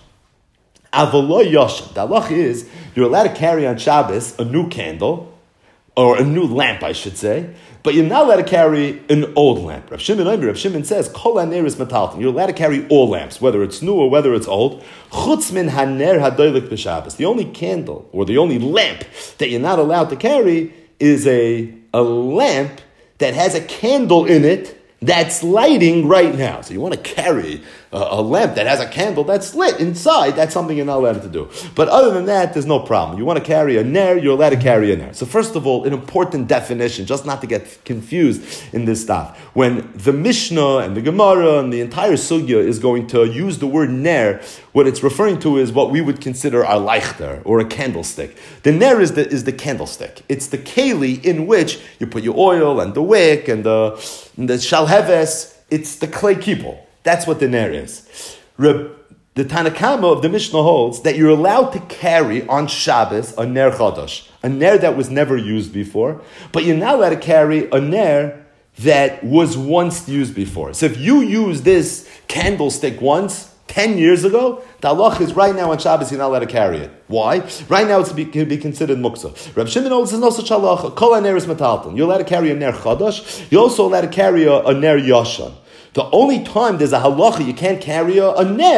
Avolo Yoshem. The halach is you're allowed to carry on Shabbos a new candle, or a new lamp, I should say, but you're not allowed to carry an old lamp. Rav Shimon says, Kol haner is metalton. You're allowed to carry all lamps, whether it's new or whether it's old. Chutz min haner hadolik b'Shabbos. The only candle, or the only lamp that you're not allowed to carry is a lamp that has a candle in it that's lighting right now. So you want to carry a lamp that has a candle that's lit inside, that's something you're not allowed to do. But other than that, there's no problem. You want to carry a ner, you're allowed to carry a ner. So first of all, an important definition, just not to get confused in this stuff. When the Mishnah and the Gemara and the entire sugya is going to use the word ner, what it's referring to is what we would consider a leichter, or a candlestick. The ner is the candlestick. It's the keli in which you put your oil and the wick and the shalheves. It's the clay kipul. That's what the ner is. The Tanakama of the Mishnah holds that you're allowed to carry on Shabbos a ner chadash, a ner that was never used before, but you're not allowed to carry a ner that was once used before. So if you use this candlestick once, 10 years ago, the halach is right now on Shabbos, you're not allowed to carry it. Why? Right now it can be considered muktzah. Reb Shimon holds there's no such halacha. Kol haner is metalton. You're allowed to carry a ner chadash. You're also allowed to carry a ner yashan. The only time there's a halacha you can't carry a ner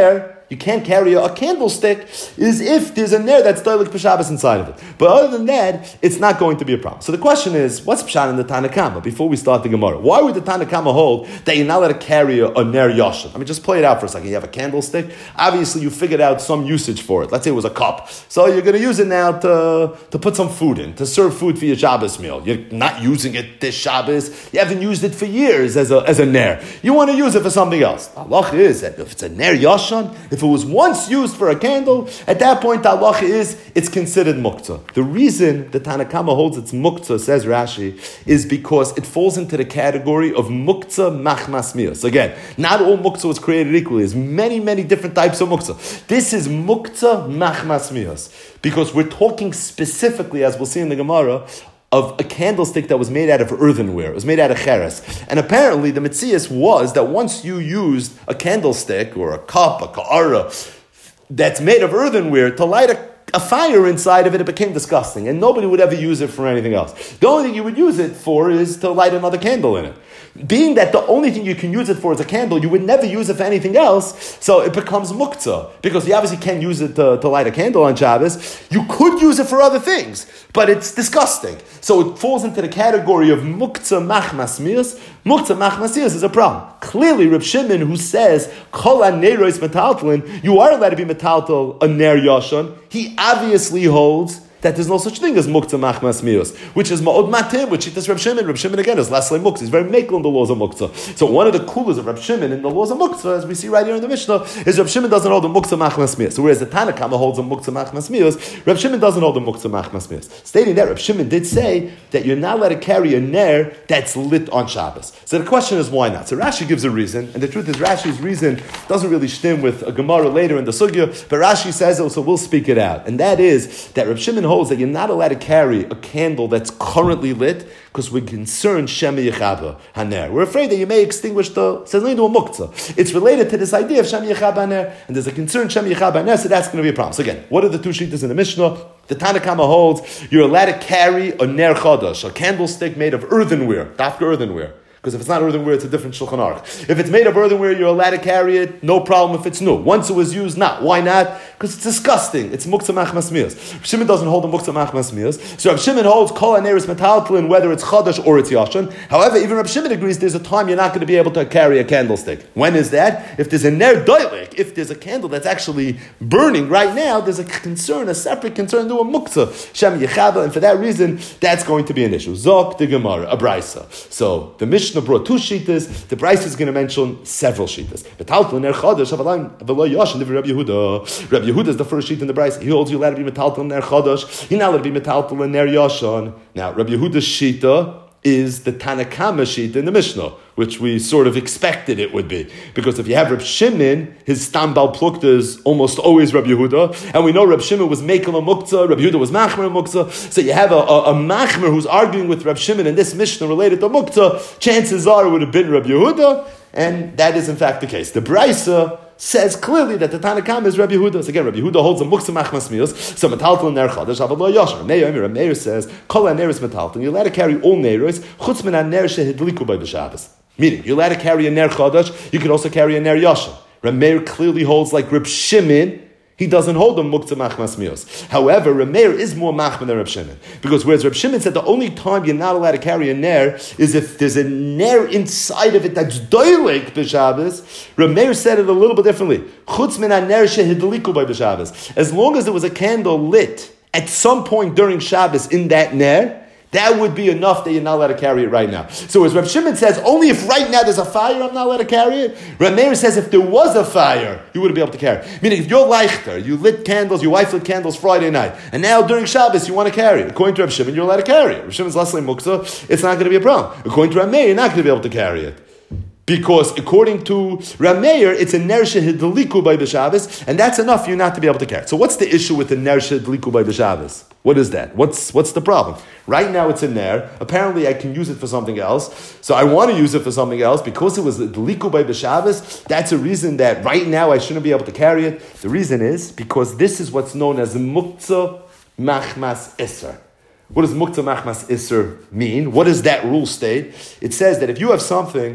you can't carry a candlestick is if there's a ner that's doilik b'Shabbos inside of it. But other than that, it's not going to be a problem. So the question is, what's pshat in the Tanna Kama before we start the Gemara? Why would the Tanna Kama hold that you're not allowed to carry a ner yashan? I mean, just play it out for a second. You have a candlestick. Obviously, you figured out some usage for it. Let's say it was a cup. So you're going to use it now to put some food in, to serve food for your Shabbos meal. You're not using it this Shabbos. You haven't used it for years as a ner. You want to use it for something else. The halacha is that if it's a ner yashan, if it was once used for a candle, at that point the halacha is it's considered muktzah. The reason the Tanna Kama holds it's muktzah, says Rashi, is because it falls into the category of muktzah machmas mios. Again, not all muktzah was created equally. There's many, many different types of muktzah. This is muktzah machmas mios because we're talking specifically, as we'll see in the Gemara, of a candlestick that was made out of earthenware. It was made out of cheres. And apparently the mitzias was that once you used a candlestick or a cup, a ka'ara, that's made of earthenware, to light a fire inside of it, it became disgusting. And nobody would ever use it for anything else. The only thing you would use it for is to light another candle in it. Being that the only thing you can use it for is a candle, you would never use it for anything else, so it becomes muktzah. Because you obviously can't use it to light a candle on Shabbos. You could use it for other things, but it's disgusting. So it falls into the category of muktzah machmas mios. Muktzah machmas mios is a problem. Clearly, Reb Shimon, who says, kol ha-neros metaltalin, you are allowed to be metaltal a ner yashan, he obviously holds that there's no such thing as muktzah machmas mios, which is ma'od matim, which is Reb Shimon. Reb Shimon again is less like muktzah. He's very makel in the laws of muktzah. So one of the coolers of Reb Shimon in the laws of muktzah, as we see right here in the Mishnah, is Reb Shimon doesn't hold the muktzah machmas mios. So whereas the Tanna Kama holds the muktzah machmas mios, Reb Shimon doesn't hold the muktzah machmas mios. Stating that, Reb Shimon did say that you're not allowed to carry a ner that's lit on Shabbos. So the question is, why not? So Rashi gives a reason, and the truth is Rashi's reason doesn't really stem with a Gemara later in the Sugya, but Rashi says it, so we'll speak it out. And that is that Reb Shimon holds that you're not allowed to carry a candle that's currently lit because we're concerned Shema Yechaba Haner. We're afraid that you may extinguish the says nothing to a muktzah. It's related to this idea of Shema Yechaba Haner, and there's a concern Shema Yechaba Haner, so that's going to be a problem. So again, what are the two shittas in the Mishnah? The Tanna Kama holds you're allowed to carry a ner chadash, a candlestick made of earthenware, dafka earthenware. Because if it's not earthenware, it's a different Shulchan Aruch. If it's made of earthenware, you're allowed to carry it, no problem if it's new. Once it was used, not. Why not? Because it's disgusting. It's muktzah machmas mios. Reb Shimon doesn't hold the muktzah machmas mios. So Reb Shimon holds kol haneris metaltalin, whether it's chadash or it's yashan. However, even Reb Shimon agrees there's a time you're not going to be able to carry a candlestick. When is that? If there's a ner doilik, if there's a candle that's actually burning right now, there's a concern, a separate concern to a muktzah, Shem Yechava, and for that reason, that's going to be an issue. Zok the Gemara, a brisa. So the Mishnah brought two shittas. The brisa is going to mention several shittas. Metaltal ner chadash v'lo yashan. Rabbi Yehuda. Rabbi Yehuda is the first sheet in the brisa. He holds you allowed to be metaltal ner chadash. You're not allowed to be metaltal ner yashan. Now Rabbi Yehuda's shita is the Tanna Kama shita in the Mishnah, which we sort of expected it would be. Because if you have Reb Shimon, his stam bal plukta is almost always Reb Yehuda, and we know Reb Shimon was mekel a muktzah, Reb Yehuda was machmer a muktzah, so you have a machmer who's arguing with Reb Shimon in this Mishnah related to muktzah, chances are it would have been Reb Yehuda, and that is in fact the case. The Brisa says clearly that the Tanna Kama is Rabbi Yehuda. So again, Rabbi Yehuda holds a muktzah machmas mios, so metaltal ner chadash, avalo yasher. Meir says, kol haneris metaltal, you're allowed to carry all neros, chutz min haner shehidliku by b'Shabbos. Meaning, you're allowed to carry a ner chadash, you can also carry a ner yasher. Rameir clearly holds like Reb Shimon, he doesn't hold the muktzah machmas mios. However, Rameir is more machman than Reb Shimon. Because whereas Reb Shimon said the only time you're not allowed to carry a ner is if there's a ner inside of it that's doilik b'Shabbos, Rameir said it a little bit differently. Chutz min haner shehidliku by b'Shabbos. As long as there was a candle lit at some point during Shabbos in that ner, that would be enough that you're not allowed to carry it right now. So as Reb Shimon says, only if right now there's a fire, I'm not allowed to carry it. Reb Meir says if there was a fire, you wouldn't be able to carry it. Meaning if you're leichter, you lit candles, your wife lit candles Friday night, and now during Shabbos you want to carry it. According to Reb Shimon, you're allowed to carry it. Reb Shimon's less like muktzah, it's not going to be a problem. According to Reb Meir, you're not going to be able to carry it. Because according to Rameir, it's a ner shehidliku by b'Shabbos, and that's enough for you not to be able to carry it. So what's the issue with the ner shehidliku by b'Shabbos? What is that? What's the problem? Right now it's a ner. Apparently I can use it for something else. So I want to use it for something else. Because it was dliku by b'Shabbos, that's a reason that right now I shouldn't be able to carry it. The reason is because this is what's known as muktzah machmas iser. What does muktzah machmas iser mean? What does that rule state? It says that if you have something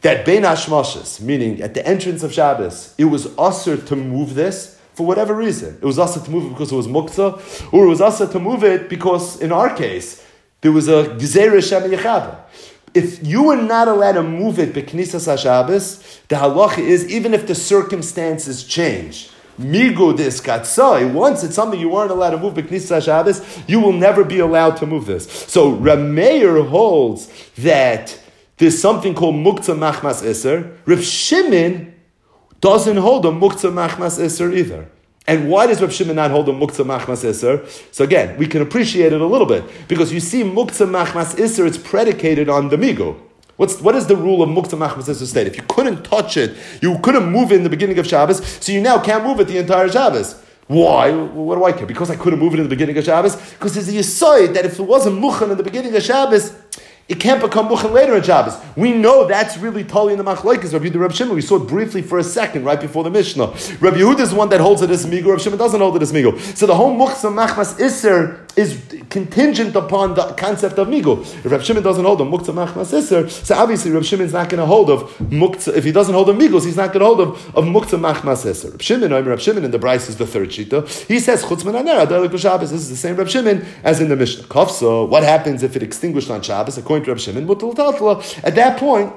that bein hashmashos, meaning at the entrance of Shabbos, it was usher to move this for whatever reason. It was usher to move it because it was muktzah, or it was usher to move it because, in our case, there was a gezerah shem yechaba. If you were not allowed to move it b'knisas HaShabbos, the halacha is, even if the circumstances change, migu diskatzai, once it's something you weren't allowed to move b'knisas HaShabbos, you will never be allowed to move this. So Rameir holds that there's something called muktzah machmas iser. Rav Shimon doesn't hold a muktzah machmas iser either. And why does Rav Shimon not hold a muktzah machmas iser? So again, we can appreciate it a little bit, because you see muktzah machmas iser, it's predicated on the migu. What is the rule of muktzah machmas iser state? If you couldn't touch it, you couldn't move it in the beginning of Shabbos, so you now can't move it the entire Shabbos. Why? Well, what do I care? Because I couldn't move it in the beginning of Shabbos? Because there's a yesod that if it wasn't muchan in the beginning of Shabbos, it can't become muchan later in Shabbos. We know that's really totally in the machlokes. Rabbi Yehuda, Reb Shimon. We saw it briefly for a second right before the Mishnah. Rabbi Yehuda is the one that holds it as migu. Reb Shimon doesn't hold it as migu. So the whole muktzah machmas iser is contingent upon the concept of migu. If Reb Shimon doesn't hold a muktzah machmas iser, so obviously Reb Shimon's not going to hold of muktzah. If he doesn't hold of migus, he's not going to hold of muktzah machmas iser. Reb Shimon in the Bryce is the third shita. He says chutz min haner adarik b'Shabbos. This is the same Reb Shimon as in the Mishnah. Kafsa, what happens if it extinguished on Shabbos? According to Reb Shimon, at that point,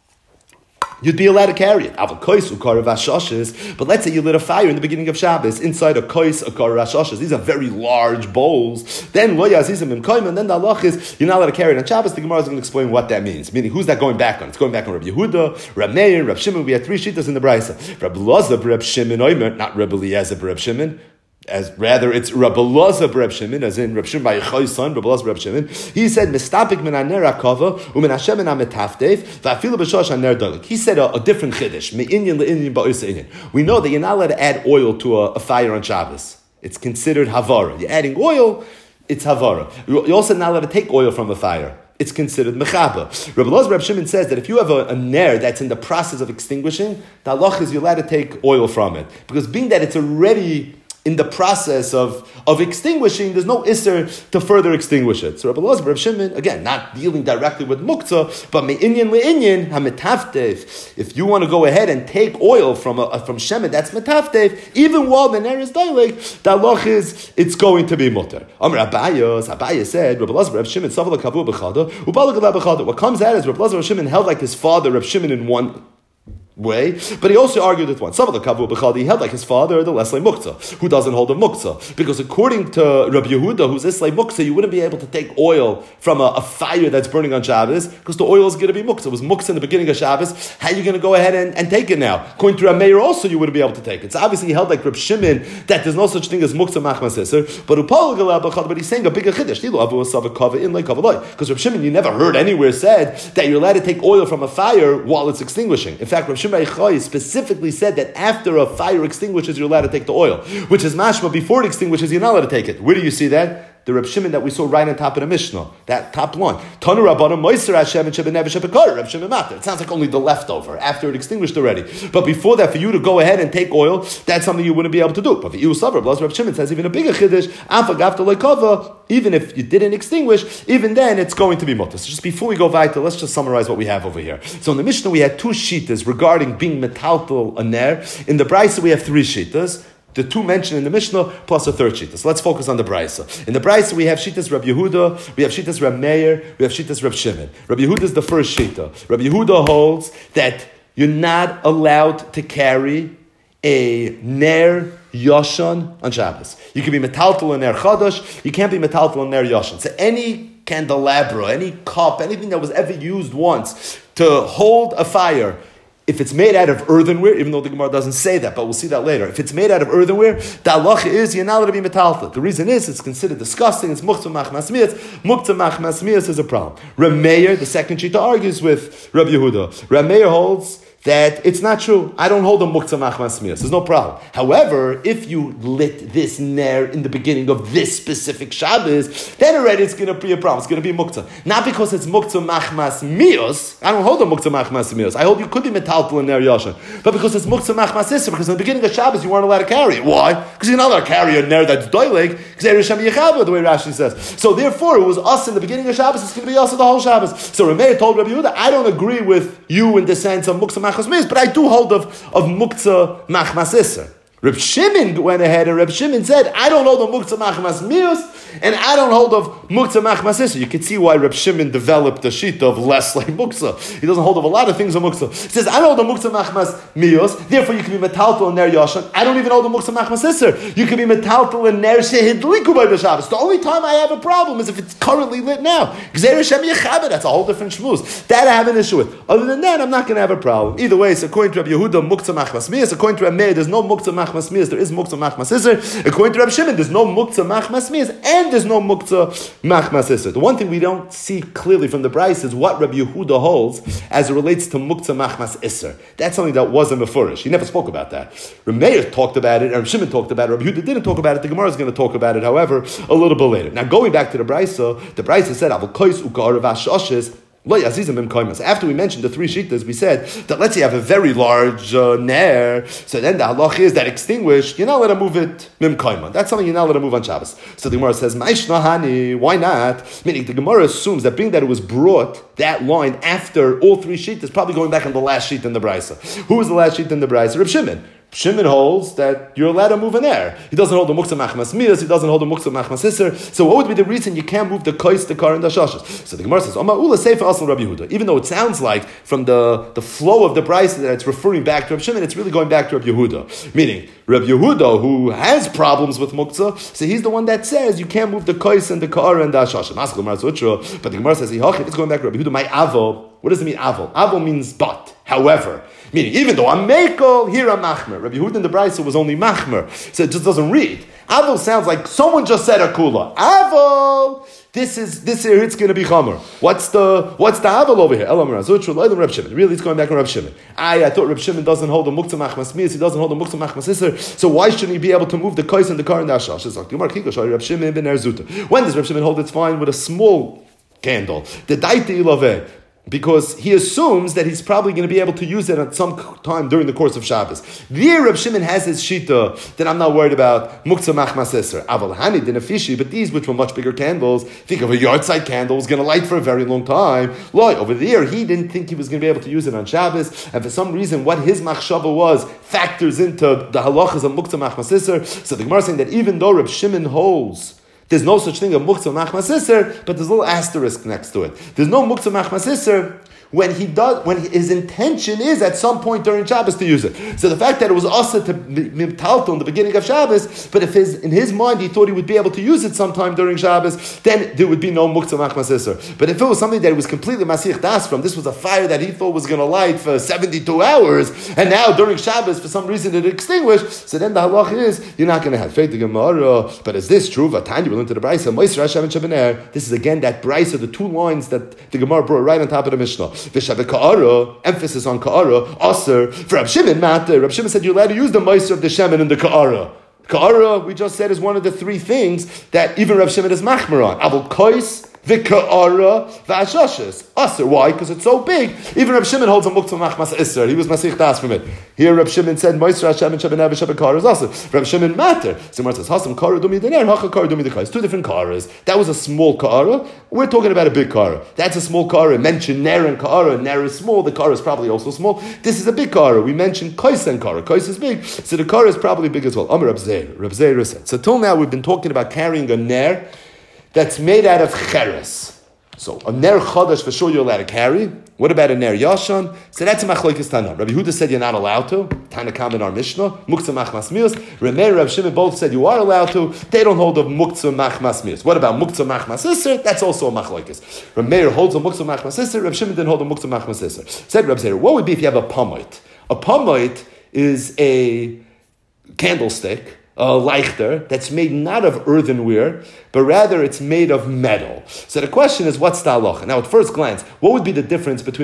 you'd be allowed to carry it. But let's say you lit a fire in the beginning of Shabbos inside a kois, a kar rashashes. These are very large bowls. Then lo yazizim im koim, and then the halach is you're not allowed to carry it on Shabbos. The Gemara is going to explain what that means. Meaning, who's that going back on? It's going back on Rabbi Yehuda, Reb Meir, Reb Shimon. We had three shittas in the Brisa. Reb Elazar, Reb Shimon, Oimer, not Reb Eliezer, Reb Shimon. As rather, it's Rabbi Elazar Reb Shimon, as in Reb Shimon by Yechai's son, Rabbi Elazar Reb Shimon. He said, "Mistapik min haner hakava umin Hashem min hametaftev va'afilu b'shosh haner dolik." He said a different chiddush. Me'inyan le'inyan ba'usa inyan. We know that you're not allowed to add oil to a fire on Shabbos. It's considered havara. You're adding oil, it's havara. You're also not allowed to take oil from a fire. It's considered mechaba. Rabbi Elazar Reb Shimon says that if you have a ner that's in the process of extinguishing, the halach is you're allowed to take oil from it, because being that it's already in the process of extinguishing, there's no isser to further extinguish it. So Rabbi Elazar, Reb Shimon, again, not dealing directly with muktzah, but me'inyan le'inyan hametaftev. If you want to go ahead and take oil from shemen, that's metaftev, even while the ner is dialek, the halach is it's going to be mutter. Amar Abayas said, Rabbi Elazar, Reb Shimon, savala kavu b'chada, ubala gala b'chada. What comes out is Rabbi Elazar, Reb Shimon held like his father, Reb Shimon, in one way, but he also argued with one. He held like his father, the Lesley Muktzah, who doesn't hold a Muktzah. Because according to Rabbi Yehuda, who's Islay Muktzah, you wouldn't be able to take oil from a fire that's burning on Shabbos, because the oil is going to be Muktzah. It was Muktzah in the beginning of Shabbos. How are you going to go ahead and take it now? According to Rameir also, you wouldn't be able to take it. So obviously he held like Reb Shimon, that there's no such thing as Muktzah Machmas Iser, but he's saying a bigger Chiddush. Because Reb Shimon, you never heard anywhere said that you're allowed to take oil from a fire while it's extinguishing. In fact, Reb Shimon specifically said that after a fire extinguishes, you're allowed to take the oil, which is mashma, before it extinguishes, you're not allowed to take it. Where do you see that? The Reb Shimon that we saw right on top of the Mishnah, that top line. Tanu Rabbanim Moiser Hashem and Sheben Nevesh Shepekar, Reb Shimon Matter. It sounds like only the leftover after it extinguished already. But before that, for you to go ahead and take oil, that's something you wouldn't be able to do. But for you, Reb Shimon says even a bigger chiddush. Even if you didn't extinguish, even then it's going to be mutter. So just before we go weiter, let's just summarize what we have over here. So in the Mishnah we had two shitas regarding being metaltal a ner. In the Brisa we have three shitas. The two mentioned in the Mishnah plus a third shita. So let's focus on the Brisa. In the Brisa we have shitas Rabbi Yehuda, we have shitas Reb Meir, we have shitas Reb Shimon. Rabbi Yehuda is the first shita. Rabbi Yehuda holds that you're not allowed to carry a ner yashan on Shabbos. You can be metaltal and ner chadash. You can't be metaltal and ner yashan. So any candelabra, any cup, anything that was ever used once to hold a fire, if it's made out of earthenware, even though the Gemara doesn't say that, but we'll see that later. If it's made out of earthenware, the halacha is you're not allowed to be metaltal. The reason is it's considered disgusting. It's muktzah machmas miyas. Muktzah machmas miyas is a problem. Rameir, the second shita, argues with Rabbi Yehuda. Rameir holds that it's not true. I don't hold a muktzah machmas mius. There's no problem. However, if you lit this ner in the beginning of this specific Shabbos, then already it's going to be a problem. It's going to be muktzah. Not because it's muktzah machmas mius. I don't hold a muktzah machmas mius. I hold you could be metaltal in ner yashan. But because it's muktzah machmas isser, because in the beginning of Shabbos you weren't allowed to carry it. Why? Because you're not allowed to carry a ner that's doilig, because Eresh Yechava, the way Rashi says. So therefore, it was us in the beginning of Shabbos, it's going to be us in the whole Shabbos. So Rameir told Rabbi Yehuda, I don't agree with you in the sense of muktzah machmas mius, but I do hold of muktzah machmas isser. Reb Shimon went ahead and Reb Shimon said, I don't hold of muktzah machmas mius, and I don't hold of muktzah machmas isser. You can see why Reb Shimon developed the sheet of less like muktzah. He doesn't hold of a lot of things of muktzah. He says, I don't hold of muktzah machmas mius, therefore you can be metaltal in ner yashan. I don't even hold of muktzah machmas isser. You can be metaltal in ner shehidliku by b'Shabbos. The only time I have a problem is if it's currently lit now. Gzeir Shem Yechabed, that's a whole different shmuz. That I have an issue with. Other than that, I'm not going to have a problem. Either way, it's according to Rabbi Yehuda, muktzah machmas mius. According to Rabbi Meir, there's no muktzah machmas mius. There is muktzah machmas isser. According to Rabbi Shimon, there's no muktzah machmas mius, and there's no muktzah machmas isser. The one thing we don't see clearly from the Bryce is what Rabbi Yehuda holds as it relates to muktzah machmas isser. That's something that wasn't mefurish. He never spoke about that. Rabbi Meir talked about it, and Rabbi Shimon talked about it. Rabbi Yehuda didn't talk about it. The Gemara is going to talk about it, however, a little bit later. Now, going back to the Bryce said, "Avol kois ukar v'ashoshes." After we mentioned the three shittas, we said that let's say you have a very large ner, so then the halach is that extinguished, you're not allowed to move it mim kaima. That's something you're not allowed to move on Shabbos. So the Gemara says, Ma'ishnahani, why not? Meaning the Gemara assumes that being that it was brought, that line after all three shittas, probably going back on the last sheet in the Brisa. Who was the last sheet in the Brisa? Reb Shimon. Shimon holds that you're allowed to move an air. He doesn't hold the muktzah machmas mius. He doesn't hold the muktzah machmas isser. So what would be the reason you can't move the kois, the kar, and the shashes? So the Gemara says, Oma ula seifa asal Rabbi Yehuda. Even though it sounds like from the flow of the price that it's referring back to Rabbi Shimon, it's really going back to Rabbi Yehuda. Meaning, Rabbi Yehuda, who has problems with muktzah, so he's the one that says you can't move the kois and the kar and the shashes. But the Gemara says, it's going back to Rabbi Yehuda. My avol. What does it mean, avol? Avol means but. However. Meaning, even though I'm mekel, here I'm machmer. Rabbi Yehuda in the Brisa was only machmer. So it just doesn't read. Avol sounds like someone just said a kula. Avol! This here, it's going to be chamer. What's the avol over here? Elam Razutra, Elam Reb Shimon. Really, it's going back on Reb Shimon. I thought Reb Shimon doesn't hold the muktzah machmas mius. He doesn't hold the muktzah machmas isser. So why shouldn't he be able to move the kois and the kar and the ashash? When does Reb Shimon hold it's fine with a small candle? The daiti ilaveh. Because he assumes that he's probably going to be able to use it at some time during the course of Shabbos. There, Reb Shimon has his shita that I'm not worried about. Muktzah machmas esser. Aval hani dinafishi, but these, which were much bigger candles, think of a yard side candle, was going to light for a very long time. Loy, over there, he didn't think he was going to be able to use it on Shabbos, and for some reason, what his machshava was factors into the halachas of muktzah machmas esser. So the Gemara is saying that even though Reb Shimon holds there's no such thing as muktzah machmas isser, but there's a little asterisk next to it. There's no muktzah machmas isser when his intention is at some point during Shabbos to use it. So the fact that it was also to mimtalto in the beginning of Shabbos, but if in his mind he thought he would be able to use it sometime during Shabbos, then there would be no muktzah machmas isser. But if it was something that he was completely masich das from, this was a fire that he thought was going to light for 72 hours, and now during Shabbos for some reason it extinguished, so then the halach is you're not going to have faith to Gemara. But is this true? Vatanya, we'll into the Brisa. This is again that Brisa, the two lines that the Gemara brought right on top of the Mishnah. V'shaveh ka'ara, emphasis on ka'ara, aser. For Reb Shimon, matter. Reb Shimon said you're allowed to use the meiser of the shemen in the ka'ara. Ka'ara, we just said, is one of the three things that even Reb Shimon is machmer on. Avol kois, v'ka'ara, v'ashashes. Aser. Why? Because it's so big. Even Reb Shimon holds a muktzah machmas iser. He was masich das from it. Here Reb Shimon said, meiser Hashem and shebenav v'shaveh ka'ara is aser. Reb Shimon matter. So Gemara says, hasam ka'ara dumi dener, hacha ka'ara dumi dekais. Two different ka'aras. That was a small ka'ara. We're talking about a big ka'ara. That's a small ka'ara. Mention ner and ka'ara. Ner is small. The ka'ara is probably also small. This is a big ka'ara. We mentioned kais and ka'ara. Kais is big. So the ka'ara is probably big as well. Amar Reb Zeir. Reb Zeir said. So till now we've been talking about carrying a ner that's made out of cheres. So a ner chadash for sure you're allowed to carry. What about a ner yashan? So that's a machlokes Tana. Rabbi Yehuda said you're not allowed to. Tana kam in our Mishnah. Muktzah machmas mius. Rameir and Rav Shimon both said you are allowed to. They don't hold of muktzah machmas mius. What about muktzah machmas isser? That's also a machlokes. Rameir holds a muktzah machmas isser. Rav Shimon didn't hold a muktzah machmas isser. Said Rav Zeir, what would be if you have a pamoit? A pamoit is a candlestick, a leichter, that's made not of earthenware, but rather it's made of metal. So the question is, what's the halacha? Now, at first glance, what would be the difference between a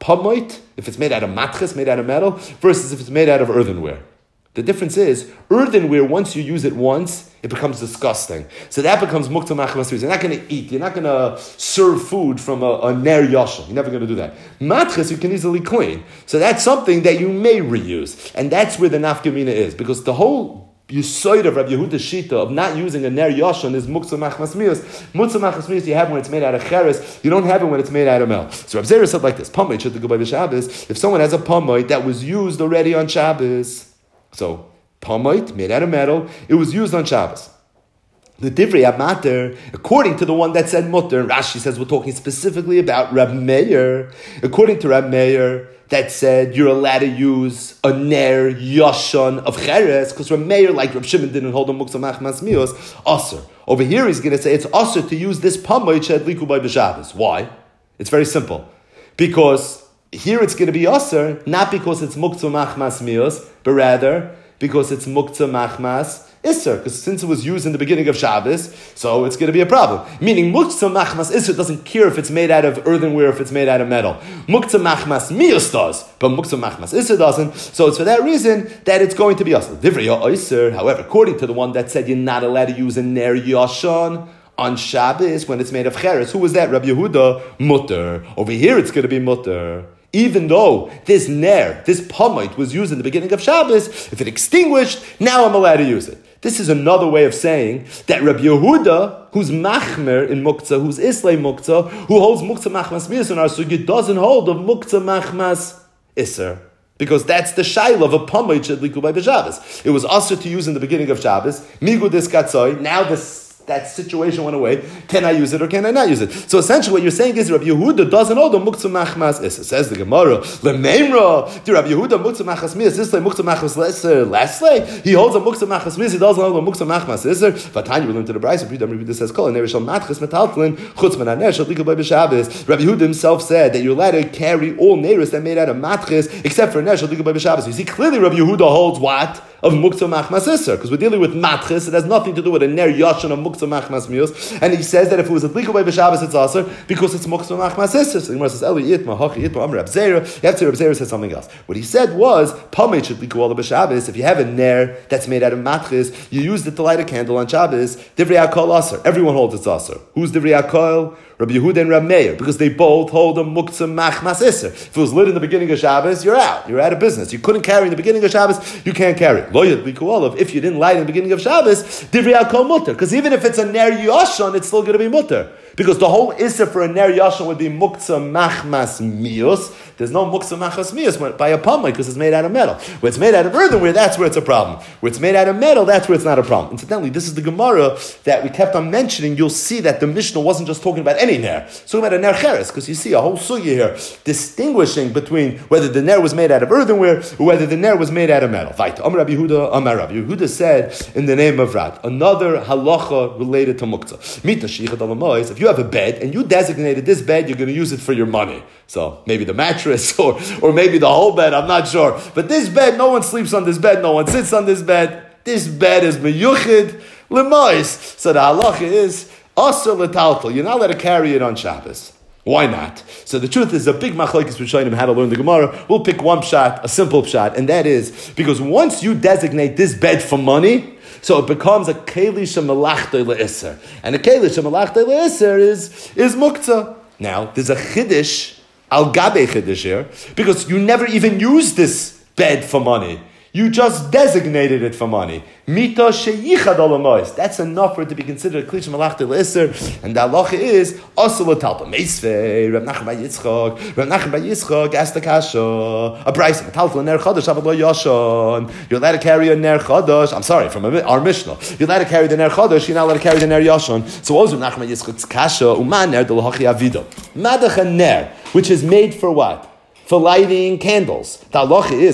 pamoit, if it's made out of matches, made out of metal, versus if it's made out of earthenware. The difference is, earthenware, once you use it once, it becomes disgusting. So that becomes muktzah machmas. You're not going to eat. You're not going to serve food from a ner yashin. You're never going to do that. Matches you can easily clean. So that's something that you may reuse. And that's where the nafkamina is. Because the whole Yisoid of Rabbi Yehuda's shita of not using a ner yashin is muktzah machmas miyos. Muktzah machmas miyos you have when it's made out of cheres. You don't have it when it's made out of mel. So Rav Zera said like this: Pamoid should go by the Shabbos. If someone has a pamoid that was used already on Shabbos, so pamoid made out of metal, it was used on Shabbos. The divrei amater, according to the one that said mutter, Rashi says we're talking specifically about Rab Meir. According to Rab Meir, that said you're allowed to use a ner yashon of cheres, because Rab Meir, like Rab Shimon, didn't hold a muktzah machmas mios, aser. Over here he's going to say it's aser to use this pamoid shadliku by b'Shabbos. Why? It's very simple. Because here it's going to be aser, not because it's muktzah machmas mios, but rather because it's muktzah machmas Isser, because since it was used in the beginning of Shabbos, so it's going to be a problem. Meaning, muktzah machmas Isser doesn't care if it's made out of earthenware, if it's made out of metal. Muktzah machmas mius does, but muktzah machmas Isser doesn't. So it's for that reason that it's going to be Isser. Divrei Isser, however, according to the one that said you're not allowed to use a ner yashan on Shabbos when it's made of cheres, who was that? Rabbi Yehuda, mutter. Over here it's going to be mutter. Even though this ner, this pamoid was used in the beginning of Shabbos, if it extinguished, now I'm allowed to use it. This is another way of saying that Rabbi Yehuda, who's machmer in muktzah, who's islay muktzah, who holds muktzah machmas miyas in our sugya, doesn't hold of muktzah machmas iser. Because that's the shaila of a pamoid shadliku by Shabbos. It was also to use in the beginning of Shabbos. Migu diskatzoi. Now that situation went away. Can I use it or can I not use it? So essentially what you're saying is Rabbi Yehuda doesn't hold the muktzah machmas iser. Says the Gemara, lemeimra, the Rabbi Yehuda muktzah machmas mias islay muktzah machmas iser lastly. He holds a muktzah machmas mias. He doesn't hold a muktzah machmas iser. Vatanya we learn to the Brayso. This says kol ner shel matchas metaltlin chutz man ner shel likah by b'Shabbos. Rabbi Yehuda himself said that you're allowed to carry all neris that made out of matchas except for ner shel likah by b'Shabbos. You see clearly Rabbi Yehuda holds what? Of muktzah machmas iser, because we're dealing with matchis. It has nothing to do with a ner yashin of muktzah machmas mios. And he says that if it was a likah by b'Shabbos, it's aser because it's muktzah machmas iser. So the Gemara says, Eli itma hachi itma amar Rab Zera. You have to Rab Zera said something else. What he said was pamoid should likah all b'Shabbos. If you have a ner that's made out of matchis, you used it to light a candle on Shabbos. Divrei hakol aser. Everyone holds it's aser. Who's divrei hakol? Rabbi Yehuda and Rab Meir, because they both hold a muktzah machmas iser. If it was lit in the beginning of Shabbos, you're out. You're out of business. You couldn't carry in the beginning of Shabbos, you can't carry. Lo yadliku olav. If you didn't light in the beginning of Shabbos, divrei hakol mutter. Because even if it's a ner yashan, it's still going to be mutter. Because the whole iser for a ner yashan would be muktzah machmas mios. There's no muktzah machmas mios by a pamoid because it's made out of metal. Where it's made out of earthenware, that's where it's a problem. Where it's made out of metal, that's where it's not a problem. Incidentally, this is the Gemara that we kept on mentioning. You'll see that the Mishnah wasn't just talking about any ner. It's talking about a ner cheres, because you see a whole sugya here distinguishing between whether the ner was made out of earthenware or whether the ner was made out of metal. Amar Rabbi Yehuda, Amar Rabbi Yehuda said in the name of Rad, another halacha related to muktzah. Mita shichad alamois. If you have a bed and you designated this bed, you're going to use it for your money. So maybe the mattress or maybe the whole bed, I'm not sure. But this bed, no one sleeps on this bed, no one sits on this bed. This bed is meyuchid lemois. So the halacha is asur letaltal. You're not allowed to carry it on Shabbos. Why not? So the truth is a big machlokes we're showing him how to learn the Gemara. We'll pick one pshat, a simple pshat, and that is because once you designate this bed for money, so it becomes a keli shemalachta le'isser. And a keli shemalachta le'isser is muktzah. Now, there's a chiddush, al gabe chiddush here, because you never even used this bed for money. You just designated it for money. Mita sheyichad alamois. That's enough for it to be considered a klish malachta le'isser. And the halacha is asur l'talpa. Meisvei, Reb Nachman bar Yitzchak. Reb Nachman bar Yitzchak asked the kasha. A brayso, talpa ner chadash, avad lo yashan. You're allowed to carry a ner chadash. I'm sorry, from our Mishnah. You're allowed to carry the ner chadash. You're not allowed to carry the ner yashan. So what was Reb Nachman bar Yitzchak's kasha? Uman ner delahachi avido. Madach a ner, which is made for what? For lighting candles. The halacha is,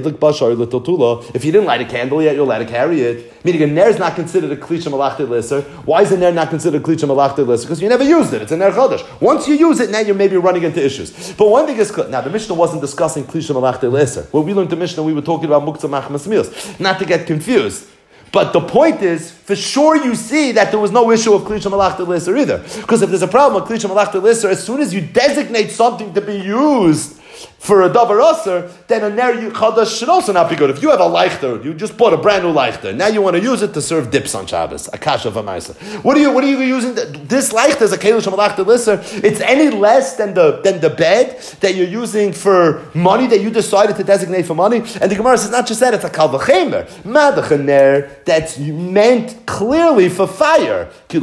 if you didn't light a candle yet, you're allowed to carry it. Meaning a ner is not considered a klisha malachta l'isser. Why is a ner not considered a klisha malachta l'isser? Because you never used it. It's a ner chodesh. Once you use it, now you're maybe running into issues. But one thing is clear. Now, the Mishnah wasn't discussing klisha malachta l'isser. When we learned the Mishnah, we were talking about muktzah machmas mios. Not to get confused. But the point is, for sure you see that there was no issue of klisha malachta l'isser either. Because if there's a problem with klisha malachta l'isser, as soon as you designate something to be used for a davar aser, then a ner chadash should also not be good. If you have a leichter, you just bought a brand new leichter, now you want to use it to serve dips on Shabbos, a kasha v'maisa. What are you using? This leichter is a keilu shemalachta lisser. It's any less than the bed that you're using for money that you decided to designate for money. And the Gemara says not just that, it's a kal v'chemer, madach a ner that's meant clearly for fire. A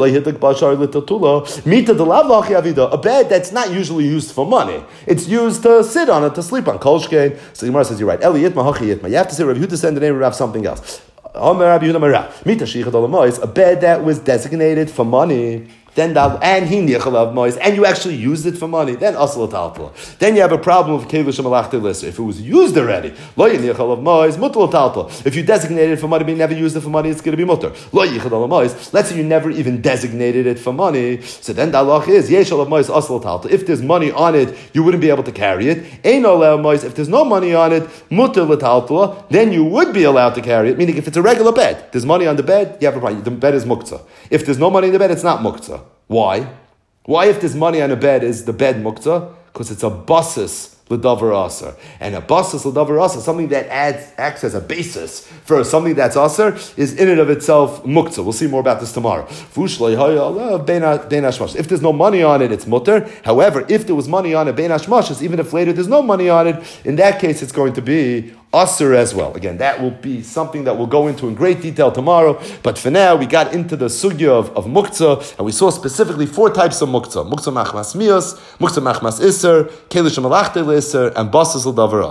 bed that's not usually used for money. It's used to sit on it, to sleep on. Kolshkein. So the Gemara says, you're right. Eli Yitma, Hachi Yitma. You have to say Rav Yehuda said the name of Rav something else. A bed that was designated for money. Then and you actually used it for money, then asal talpula. Then you have a problem with keilu shemalachta lisser. If it was used already, lo yinichal of mois mutal talpula. If you designated it for money but you never used it for money, it's going to be mutter. Lo yichal of mois. Let's say you never even designated it for money. So then the halach is yeshal of mois asal talpula. If there's money on it, you wouldn't be able to carry it. Ein oleh mois. If there's no money on it, mutter talpula, then you would be allowed to carry it. Meaning, if it's a regular bed, there's money on the bed, you have a problem. The bed is muktzah. If there's no money in the bed, it's not muktzah. Why? Why, if there's money on a bed, is the bed muktzah? Because it's a basis l'davar aser. And a basis l'davar aser, something that acts as a basis for something that's aser, is in and of itself muktzah. We'll see more about this tomorrow. If there's no money on it, it's mutter. However, if there was money on it, bein hashmashos, even if later there's no money on it, in that case it's going to be aser as well. Again, that will be something that we'll go into in great detail tomorrow. But for now, we got into the sugya of muktzah, and we saw specifically 4 types of muktzah. Muktzah machmas mios, muktzah machmas iser, keilu shemalachta iser, and basas l'davar.